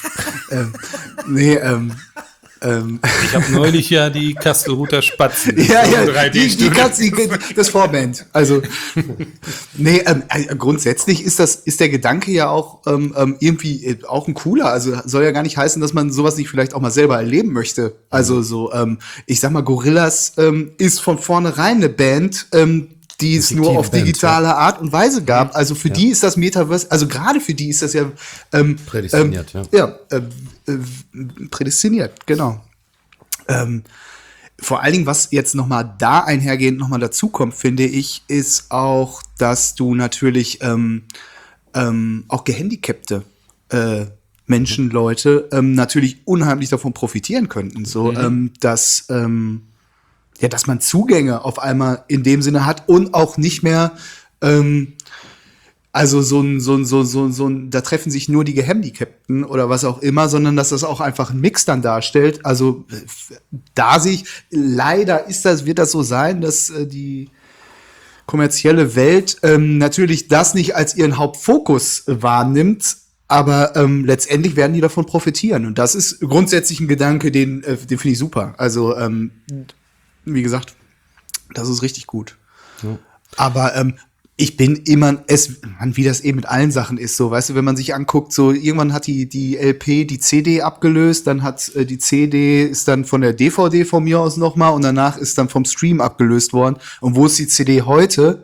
Ich habe neulich ja die Kastelruther Spatzen. Die Katze, das Vorband. Also, grundsätzlich ist der Gedanke ja auch irgendwie auch ein cooler. Also soll ja gar nicht heißen, dass man sowas nicht vielleicht auch mal selber erleben möchte. Also so, ich sag mal, Gorillaz ist von vornherein eine Band, die es nur auf digitale Art und Weise gab. Also für die ist das Metaverse, also gerade für die ist das ja prädestiniert, prädestiniert, genau. Vor allen Dingen, was jetzt nochmal da einhergehend nochmal dazukommt, finde ich, ist auch, dass du natürlich auch gehandicapte Menschen, Leute, natürlich unheimlich davon profitieren könnten. So, dass man Zugänge auf einmal in dem Sinne hat und auch nicht mehr, also da treffen sich nur die Gehandicapten oder was auch immer, sondern dass das auch einfach einen Mix dann darstellt. Also leider wird das so sein, dass die kommerzielle Welt natürlich das nicht als ihren Hauptfokus wahrnimmt, aber letztendlich werden die davon profitieren. Und das ist grundsätzlich ein Gedanke, den finde ich super. Also wie gesagt, das ist richtig gut. Ja. Aber ich bin immer, wie das eben mit allen Sachen ist, so, weißt du, wenn man sich anguckt, so, irgendwann hat die LP die CD abgelöst, dann hat die CD ist dann von der DVD von mir aus nochmal und danach ist dann vom Stream abgelöst worden. Und wo ist die CD heute?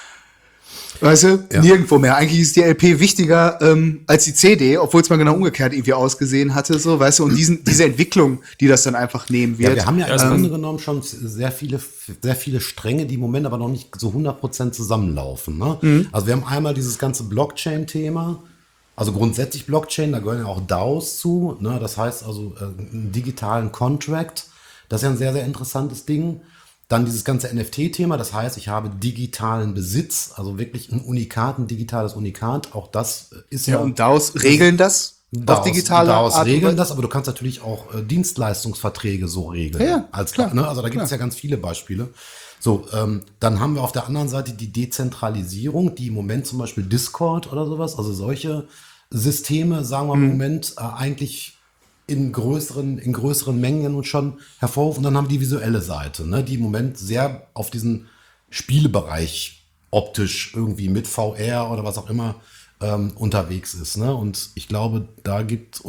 Weißt du, nirgendwo mehr. Eigentlich ist die LP wichtiger als die CD, obwohl es mal genau umgekehrt irgendwie ausgesehen hatte, so, weißt du, und diese Entwicklung, die das dann einfach nehmen wird. Ja, wir haben ja im Grunde genommen schon sehr viele Stränge, die im Moment aber noch nicht so 100% zusammenlaufen. Ne? Also wir haben einmal dieses ganze Blockchain-Thema, also grundsätzlich Blockchain, da gehören ja auch DAOs zu, ne? Das heißt also einen digitalen Contract, das ist ja ein sehr, sehr interessantes Ding. Dann dieses ganze NFT-Thema, das heißt, ich habe digitalen Besitz, also wirklich ein digitales Unikat, auch das ist ja... und DAOs regeln das auf digitale DAOs Art regeln das, aber du kannst natürlich auch Dienstleistungsverträge so regeln. Ja, klar. Ne? Also da gibt es ja ganz viele Beispiele. So, dann haben wir auf der anderen Seite die Dezentralisierung, die im Moment zum Beispiel Discord oder sowas, also solche Systeme, sagen wir im Moment eigentlich in größeren Mengen und schon hervorrufen. Und dann haben wir die visuelle Seite, ne, die im Moment sehr auf diesen Spielebereich optisch irgendwie mit VR oder was auch immer unterwegs ist. Ne? Und ich glaube, dann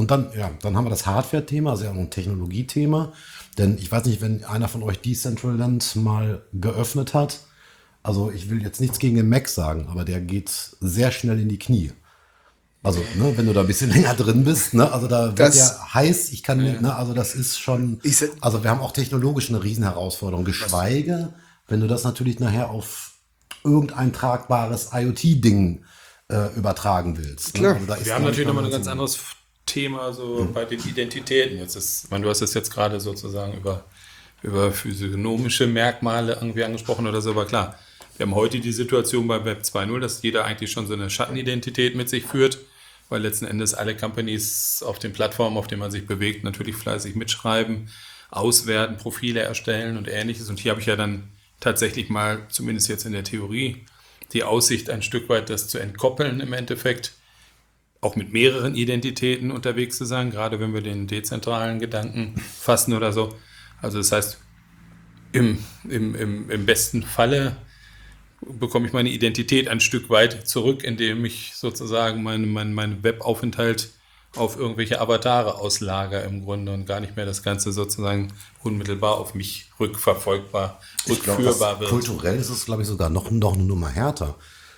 haben wir das Hardware-Thema, also ja auch ein Technologiethema. Denn ich weiß nicht, wenn einer von euch Decentraland mal geöffnet hat, also ich will jetzt nichts gegen den Mac sagen, aber der geht sehr schnell in die Knie. Also, ne, wenn du da ein bisschen länger drin bist, ne, also da wird ja heiß, also das ist schon, also wir haben auch technologisch eine Riesenherausforderung, geschweige, wenn du das natürlich nachher auf irgendein tragbares IoT-Ding übertragen willst. Klar, ne? Also wir haben natürlich nochmal ein ganz anderes Thema so bei den Identitäten. Du hast es jetzt gerade sozusagen über physiognomische Merkmale irgendwie angesprochen oder so, aber klar, wir haben heute die Situation bei Web 2.0, dass jeder eigentlich schon so eine Schattenidentität mit sich führt, weil letzten Endes alle Companies auf den Plattformen, auf denen man sich bewegt, natürlich fleißig mitschreiben, auswerten, Profile erstellen und Ähnliches. Und hier habe ich ja dann tatsächlich mal, zumindest jetzt in der Theorie, die Aussicht, ein Stück weit das zu entkoppeln im Endeffekt, auch mit mehreren Identitäten unterwegs zu sein, gerade wenn wir den dezentralen Gedanken fassen oder so. Also das heißt, im besten Falle bekomme ich meine Identität ein Stück weit zurück, indem ich sozusagen meinen Webaufenthalt auf irgendwelche Avatare auslager im Grunde und gar nicht mehr das Ganze sozusagen unmittelbar auf mich rückverfolgbar, rückführbar wird. Kulturell ist es, glaube ich, sogar noch eine Nummer härter.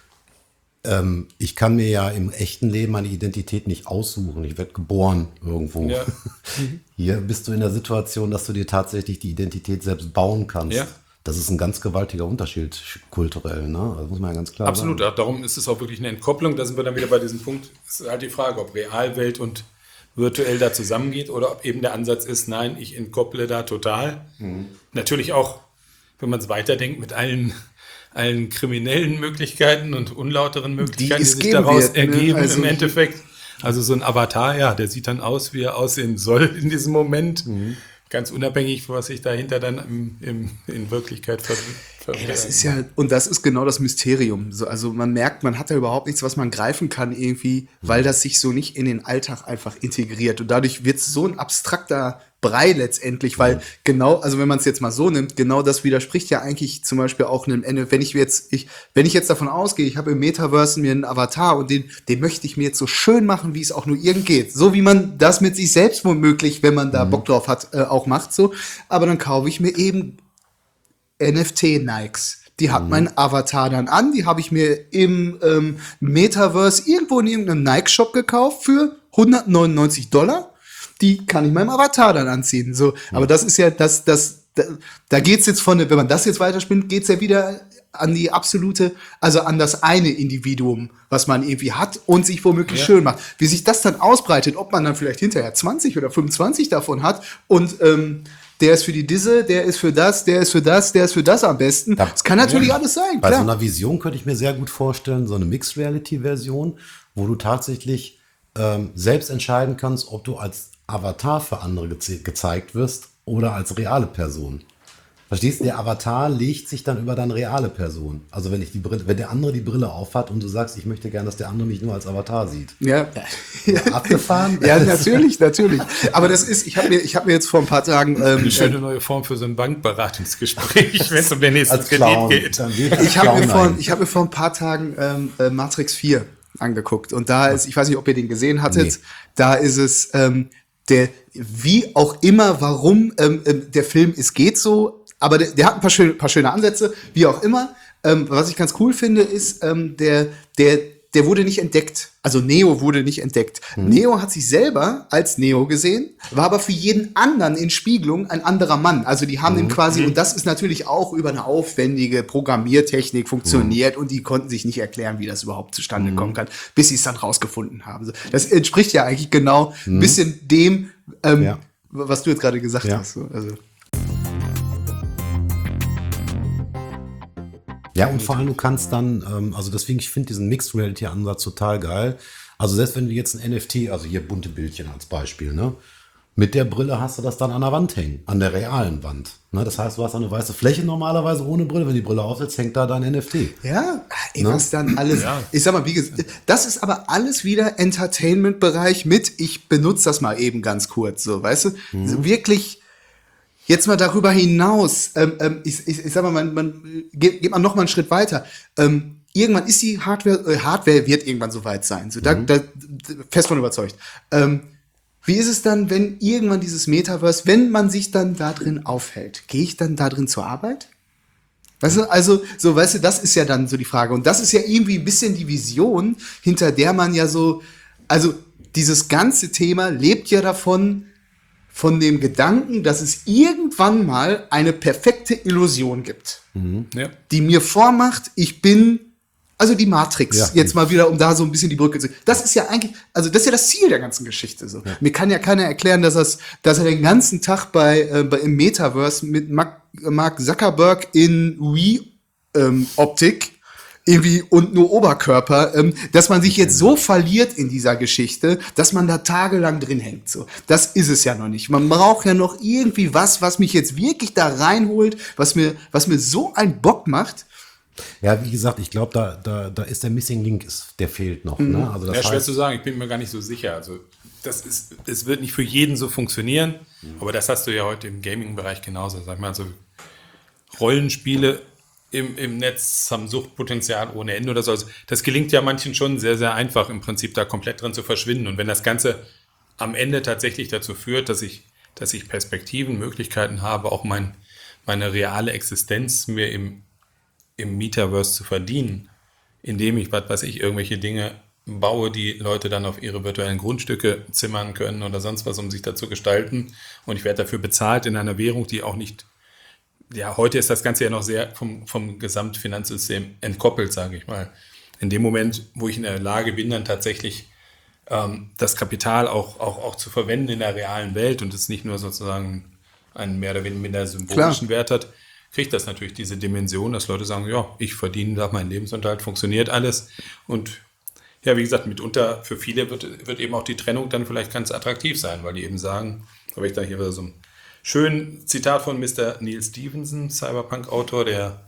Ich kann mir ja im echten Leben meine Identität nicht aussuchen. Ich werde geboren irgendwo. Ja. Hier bist du in der Situation, dass du dir tatsächlich die Identität selbst bauen kannst. Ja. Das ist ein ganz gewaltiger Unterschied kulturell, ne? Das muss man ja ganz klar Absolut, sagen. darum ist es auch wirklich eine Entkopplung. Da sind wir dann wieder bei diesem Punkt. Es ist halt die Frage, ob Realwelt und virtuell da zusammengeht oder ob eben der Ansatz ist, nein, ich entkopple da total. Natürlich auch, wenn man es weiterdenkt, mit allen kriminellen Möglichkeiten und unlauteren Möglichkeiten, die sich daraus ergeben im Endeffekt. Also so ein Avatar, ja, der sieht dann aus, wie er aussehen soll in diesem Moment. Ganz unabhängig, was sich dahinter dann in Wirklichkeit verbirgt. Das ist ja, und das ist genau das Mysterium. So, also man merkt, man hat da überhaupt nichts, was man greifen kann irgendwie, weil das sich so nicht in den Alltag einfach integriert. Und dadurch wird es so ein abstrakter Brei letztendlich, weil genau, also wenn man es jetzt mal so nimmt, genau das widerspricht ja eigentlich zum Beispiel auch einem Ende, wenn ich jetzt davon ausgehe, ich habe im Metaverse mir einen Avatar und den möchte ich mir jetzt so schön machen, wie es auch nur irgend geht. So wie man das mit sich selbst womöglich, wenn man da Bock drauf hat, auch macht so. Aber dann kaufe ich mir eben NFT-Nikes. Die hat mein Avatar dann an, die habe ich mir im Metaverse irgendwo in irgendeinem Nike-Shop gekauft für $199. Die kann ich meinem Avatar dann anziehen. So, aber das ist ja da geht's jetzt wenn man das jetzt weiterspinnt, geht's ja wieder an die absolute, also an das eine Individuum, was man irgendwie hat und sich womöglich schön macht. Wie sich das dann ausbreitet, ob man dann vielleicht hinterher 20 oder 25 davon hat und der ist für die Disse, der ist für das, der ist für das, der ist für das am besten. Das kann natürlich alles sein, Bei klar. so einer Vision könnte ich mir sehr gut vorstellen, so eine Mixed-Reality-Version, wo du tatsächlich selbst entscheiden kannst, ob du als Avatar für andere gezeigt wirst oder als reale Person. Verstehst du? Der Avatar legt sich dann über deine reale Person. Also wenn der andere die Brille aufhat und du sagst, ich möchte gerne, dass der andere mich nur als Avatar sieht. Ja. Abgefahren? Ja, natürlich. Aber das ist, ich hab mir jetzt vor ein paar Tagen Eine schöne neue Form für so ein Bankberatungsgespräch, wenn es um den nächsten Kredit geht. Ich habe mir vor ein paar Tagen Matrix 4 angeguckt. Und da ist, ich weiß nicht, ob ihr den gesehen hattet, da ist es wie auch immer, warum der Film Es geht so, aber der hat ein paar schöne Ansätze, wie auch immer. Was ich ganz cool finde, ist, der wurde nicht entdeckt. Also Neo wurde nicht entdeckt. Neo hat sich selber als Neo gesehen, war aber für jeden anderen in Spiegelung ein anderer Mann. Also die haben ihn quasi, und das ist natürlich auch über eine aufwendige Programmiertechnik funktioniert und die konnten sich nicht erklären, wie das überhaupt zustande kommen kann, bis sie es dann rausgefunden haben. Das entspricht ja eigentlich genau ein bisschen dem, was du jetzt gerade gesagt hast. Also. Ja, und vor allem du kannst dann, also deswegen, ich finde diesen Mixed-Reality-Ansatz total geil. Also selbst wenn du jetzt ein NFT, also hier bunte Bildchen als Beispiel, ne? Mit der Brille hast du das dann an der Wand hängen, an der realen Wand. Ne? Das heißt, du hast eine weiße Fläche normalerweise ohne Brille. Wenn die Brille aufsetzt, hängt da dein NFT. Ja, was dann alles. Ich sag mal, wie gesagt, das ist aber alles wieder Entertainment-Bereich mit, ich benutze das mal eben ganz kurz, so, weißt du? So wirklich. Jetzt mal darüber hinaus, ich sag mal, man geht man noch mal einen Schritt weiter. Irgendwann ist die Hardware wird irgendwann soweit sein. So, da fest von überzeugt. Wie ist es dann, wenn irgendwann dieses Metaverse, wenn man sich dann da drin aufhält, gehe ich dann da drin zur Arbeit? Weißt du, also, so, weißt du, das ist ja dann so die Frage. Und das ist ja irgendwie ein bisschen die Vision, hinter der man ja so, also, dieses ganze Thema lebt ja davon, von dem Gedanken, dass es irgendwann mal eine perfekte Illusion gibt, die mir vormacht, ich bin, also die Matrix, jetzt mal wieder, um da so ein bisschen die Brücke zu, das ist ja eigentlich, also das ist ja das Ziel der ganzen Geschichte. So. Mir kann ja keiner erklären, dass er den ganzen Tag im Metaverse mit Mark Zuckerberg in Wii-Optik irgendwie und nur Oberkörper, dass man sich jetzt so verliert in dieser Geschichte, dass man da tagelang drin hängt. So, das ist es ja noch nicht. Man braucht ja noch irgendwie was mich jetzt wirklich da reinholt, was mir so einen Bock macht. Ja, wie gesagt, ich glaube, da ist der Missing Link, der fehlt noch. Ne? Also das ja, schwer zu sagen, ich bin mir gar nicht so sicher. Also es wird nicht für jeden so funktionieren, aber das hast du ja heute im Gaming-Bereich genauso. Sag mal, also Rollenspiele im Netz haben Suchtpotenzial ohne Ende oder so. Also das gelingt ja manchen schon sehr, sehr einfach, im Prinzip da komplett drin zu verschwinden. Und wenn das Ganze am Ende tatsächlich dazu führt, dass ich Perspektiven, Möglichkeiten habe, auch meine reale Existenz mir im Metaverse zu verdienen, indem ich, was weiß ich, irgendwelche Dinge baue, die Leute dann auf ihre virtuellen Grundstücke zimmern können oder sonst was, um sich da zu gestalten. Und ich werde dafür bezahlt in einer Währung, die auch nicht, ja, heute ist das Ganze ja noch sehr vom Gesamtfinanzsystem entkoppelt, sage ich mal. In dem Moment, wo ich in der Lage bin, dann tatsächlich das Kapital auch zu verwenden in der realen Welt und es nicht nur sozusagen einen mehr oder weniger symbolischen Wert hat, kriegt das natürlich diese Dimension, dass Leute sagen, ja, ich verdiene da meinen Lebensunterhalt, funktioniert alles. Und ja, wie gesagt, mitunter für viele wird eben auch die Trennung dann vielleicht ganz attraktiv sein, weil die eben sagen, habe ich da hier wieder so ein schönes Zitat von Mr. Neil Stephenson, Cyberpunk-Autor, der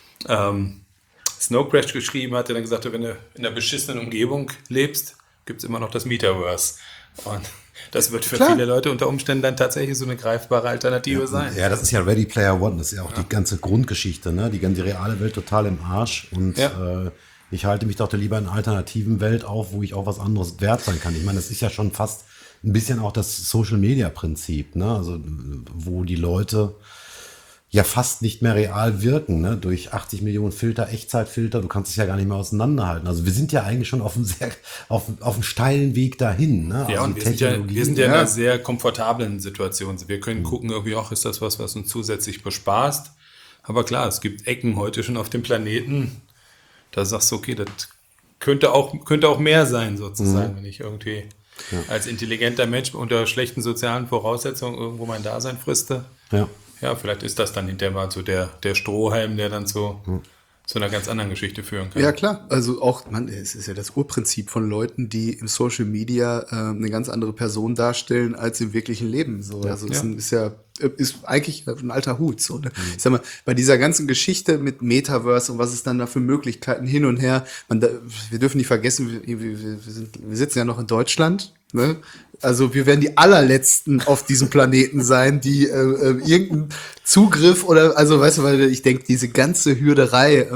Snow Crash geschrieben hat, der dann gesagt hat, wenn du in einer beschissenen Umgebung lebst, gibt es immer noch das Metaverse. Und das wird für viele Leute unter Umständen dann tatsächlich so eine greifbare Alternative sein. Ja, das ist ja Ready Player One, das ist ja auch die ganze Grundgeschichte, ne? Die reale Welt total im Arsch und ich halte mich doch lieber in einer alternativen Welt auf, wo ich auch was anderes wert sein kann. Ich meine, das ist ja schon fast ein bisschen auch das Social-Media-Prinzip, ne? Also wo die Leute ja fast nicht mehr real wirken, ne? Durch 80 Millionen Filter, Echtzeitfilter, du kannst es ja gar nicht mehr auseinanderhalten. Also wir sind ja eigentlich schon auf einem steilen Weg dahin, ne? Ja, also und wir sind ja in einer sehr komfortablen Situation. Wir können gucken, irgendwie auch, ist das was uns zusätzlich bespaßt. Aber klar, es gibt Ecken heute schon auf dem Planeten, da sagst du, okay, das könnte auch mehr sein, sozusagen, wenn ich irgendwie als intelligenter Mensch unter schlechten sozialen Voraussetzungen irgendwo mein Dasein friste. Ja, vielleicht ist das dann hinterher mal so der Strohhalm, der dann zu einer ganz anderen Geschichte führen kann. Ja, klar. Also auch, es ist ja das Urprinzip von Leuten, die im Social Media eine ganz andere Person darstellen als im wirklichen Leben. So. Also es ist eigentlich ein alter Hut. So, ne? Ich sag mal, bei dieser ganzen Geschichte mit Metaverse und was es dann da für Möglichkeiten hin und her, wir dürfen nicht vergessen, wir sitzen ja noch in Deutschland. Ne? Also wir werden die allerletzten auf diesem Planeten sein, die irgendeinen Zugriff oder, also weißt du, weil ich denke, diese ganze Hürderei,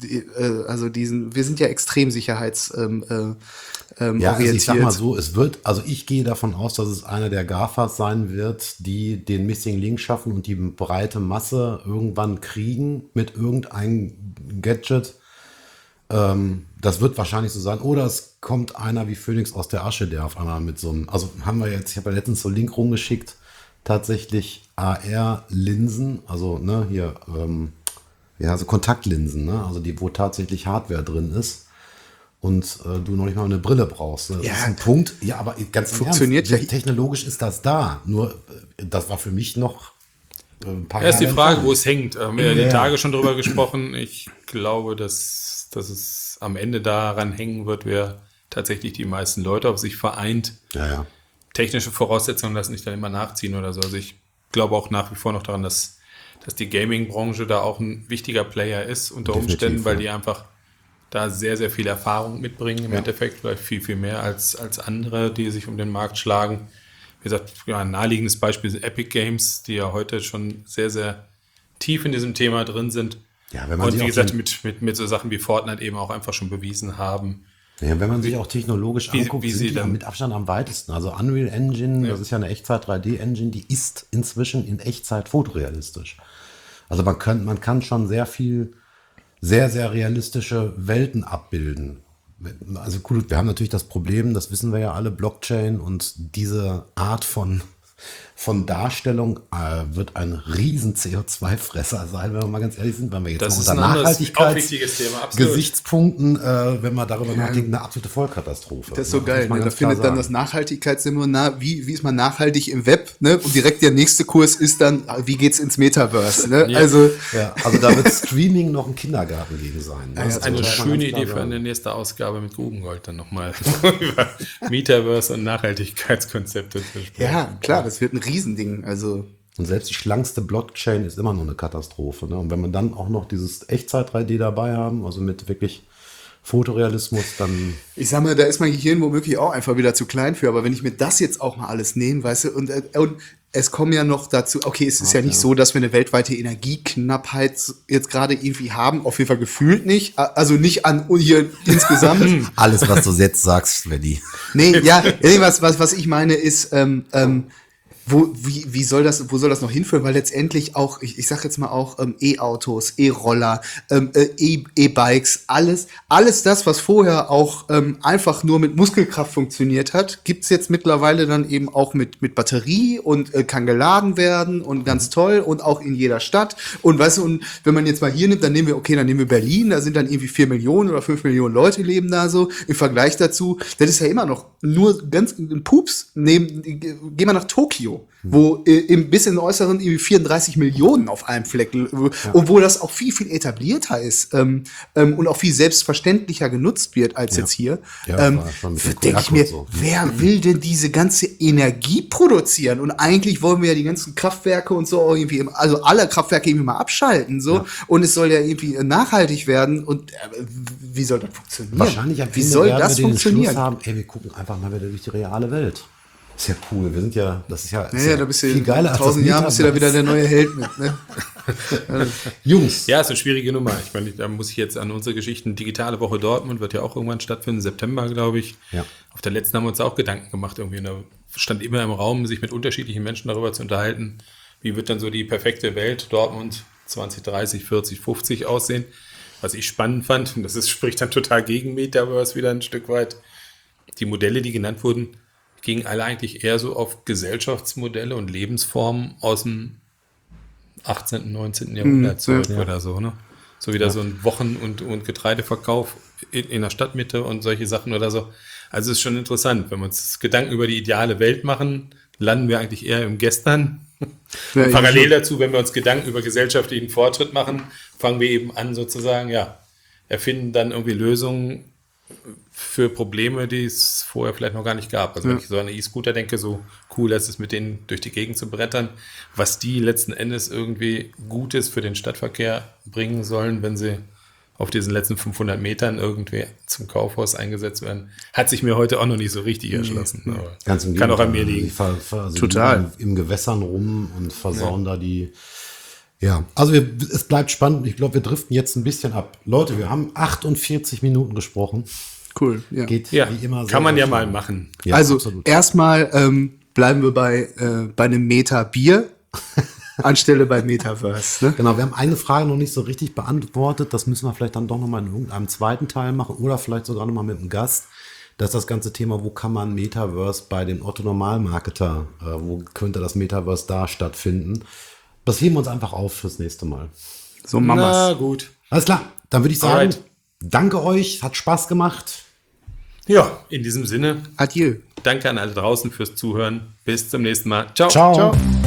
wir sind ja extrem sicherheitsorientiert. Also ich sag mal so, ich gehe davon aus, dass es einer der GAFAs sein wird, die den Missing Link schaffen und die breite Masse irgendwann kriegen mit irgendeinem Gadget. Das wird wahrscheinlich so sein. Oder es kommt einer wie Phönix aus der Asche, der auf einmal mit so einem, also ich habe ja letztens so einen Link rumgeschickt, tatsächlich AR-Linsen, also ne, hier, so Kontaktlinsen, ne, also wo tatsächlich Hardware drin ist. Und du noch nicht mal eine Brille brauchst. Ne? Das ist ein Punkt. Ja, aber ganz funktioniert ernst, technologisch ist das da. Nur, das war für mich noch ein paar Jahre. Erst die Frage, wo es hängt. Wir haben ja die Tage schon drüber gesprochen. Ich glaube, dass es am Ende daran hängen wird, wer tatsächlich die meisten Leute auf sich vereint. Technische Voraussetzungen lassen sich dann immer nachziehen oder so. Also ich glaube auch nach wie vor noch daran, dass die Gaming-Branche da auch ein wichtiger Player ist unter Umständen, weil die einfach da sehr, sehr viel Erfahrung mitbringen im Endeffekt, vielleicht viel, viel mehr als andere, die sich um den Markt schlagen. Wie gesagt, ein naheliegendes Beispiel sind Epic Games, die ja heute schon sehr, sehr tief in diesem Thema drin sind. Ja, wenn man und wie gesagt, mit so Sachen wie Fortnite eben auch einfach schon bewiesen haben. Ja, wenn man sich auch technologisch anguckt, wie sind die dann mit Abstand am weitesten. Also Unreal Engine, das ist ja eine Echtzeit-3D-Engine, die ist inzwischen in Echtzeit fotorealistisch. Also man kann schon sehr viel sehr, sehr realistische Welten abbilden. Also gut, wir haben natürlich das Problem, das wissen wir ja alle, Blockchain und diese Art von Darstellung wird ein riesen CO2-Fresser sein, wenn wir mal ganz ehrlich sind, wenn wir jetzt das unter Nachhaltigkeitsgesichtspunkten, wenn wir darüber nachdenken, eine absolute Vollkatastrophe. Das ist so geil, ne? Da findet dann das Nachhaltigkeitsseminar, wie ist man nachhaltig im Web, ne? Und direkt der nächste Kurs ist dann, wie geht's ins Metaverse, ne? Ja. Also da wird Streaming noch ein Kindergarten gegen sein. Ne? Das ist eine schöne Idee für eine nächste Ausgabe mit Grubengold dann nochmal über Metaverse und Nachhaltigkeitskonzepte zu sprechen. Ja, klar, das wird ein Riesending, also. Und selbst die schlankste Blockchain ist immer noch eine Katastrophe. Ne? Und wenn wir dann auch noch dieses Echtzeit-3D dabei haben, also mit wirklich Fotorealismus, dann... Ich sag mal, da ist mein Gehirn womöglich auch einfach wieder zu klein für, aber wenn ich mir das jetzt auch mal alles nehme, weißt du, und es kommen ja noch dazu, okay, es ist ja nicht so, dass wir eine weltweite Energieknappheit jetzt gerade irgendwie haben, auf jeden Fall gefühlt nicht, also nicht an hier insgesamt. Alles, was du jetzt sagst, Svenny. Nee, ja, was ich meine ist, wo soll das noch hinführen? Weil letztendlich auch, ich sag jetzt mal auch E-Autos, E-Roller, E-Bikes, alles das, was vorher auch einfach nur mit Muskelkraft funktioniert hat, gibt's jetzt mittlerweile dann eben auch mit Batterie und kann geladen werden und ganz toll und auch in jeder Stadt. Und weißt du, und wenn man jetzt mal hier nimmt, dann nehmen wir Berlin, da sind dann irgendwie 4 Millionen oder 5 Millionen Leute leben da so. Im Vergleich dazu, das ist ja immer noch nur ganz ein Pups. Geh mal nach Tokio, wo bis in den Äußeren irgendwie 34 Millionen auf einem Fleck, und wo das auch viel, viel etablierter ist und auch viel selbstverständlicher genutzt wird als jetzt hier. Ja, denke ich mir, wer will denn diese ganze Energie produzieren? Und eigentlich wollen wir ja die ganzen Kraftwerke und so irgendwie, also alle Kraftwerke irgendwie mal abschalten, so. Ja. Und es soll ja irgendwie nachhaltig werden. Und wie soll das funktionieren? Wahrscheinlich am wie Ende soll werden das wir den funktionieren? Schluss haben, wir gucken einfach mal wieder durch die reale Welt. Ist ja cool. Wir sind ja, das ist ja, ja, da bist du viel geiler als 1000 Jahren bist du da wieder der neue Held mit, ne? Jungs. Ja, ist eine schwierige Nummer. Ich meine, da muss ich jetzt an unsere Geschichten, digitale Woche Dortmund wird ja auch irgendwann stattfinden, September, glaube ich. Ja. Auf der letzten haben wir uns auch Gedanken gemacht, irgendwie. Da stand immer im Raum, sich mit unterschiedlichen Menschen darüber zu unterhalten, wie wird dann so die perfekte Welt Dortmund 2030, 40, 50 aussehen. Was ich spannend fand, und das spricht dann total gegen Metaverse wieder ein Stück weit, die Modelle, die genannt wurden, gingen alle eigentlich eher so auf Gesellschaftsmodelle und Lebensformen aus dem 18., 19. Jahrhundert zurück oder so. Ne? So wieder so ein Wochen- und Getreideverkauf in der Stadtmitte und solche Sachen oder so. Also es ist schon interessant, wenn wir uns Gedanken über die ideale Welt machen, landen wir eigentlich eher im Gestern. Ja, parallel dazu, wenn wir uns Gedanken über gesellschaftlichen Fortschritt machen, fangen wir eben an sozusagen, erfinden dann irgendwie Lösungen für Probleme, die es vorher vielleicht noch gar nicht gab. Also wenn ich so an E-Scooter denke, so cool ist es, mit denen durch die Gegend zu brettern, was die letzten Endes irgendwie Gutes für den Stadtverkehr bringen sollen, wenn sie auf diesen letzten 500 Metern irgendwie zum Kaufhaus eingesetzt werden, hat sich mir heute auch noch nicht so richtig erschlossen. Aber ganz im kann auch an mir liegen. Total. Im Gewässern rum und versauen da die. Ja, also es bleibt spannend. Ich glaube, wir driften jetzt ein bisschen ab. Leute, wir haben 48 Minuten gesprochen. Cool. Ja. Geht wie immer. Kann man ja mal machen. Ja, also absolut. Erstmal bleiben wir bei einem Meter Bier anstelle bei Metaverse. Ne? Genau, wir haben eine Frage noch nicht so richtig beantwortet. Das müssen wir vielleicht dann doch nochmal in irgendeinem zweiten Teil machen oder vielleicht sogar nochmal mit einem Gast. Das ist das ganze Thema, wo kann man Metaverse bei dem Otto-Normalmarketer, wo könnte das Metaverse da stattfinden? Das heben wir uns einfach auf fürs nächste Mal. So machen wir's. Na gut. Alles klar, dann würde ich sagen, Alright. Danke euch, hat Spaß gemacht. Ja, in diesem Sinne, Adieu. danke an alle draußen fürs Zuhören. Bis zum nächsten Mal. Ciao. Ciao. Ciao.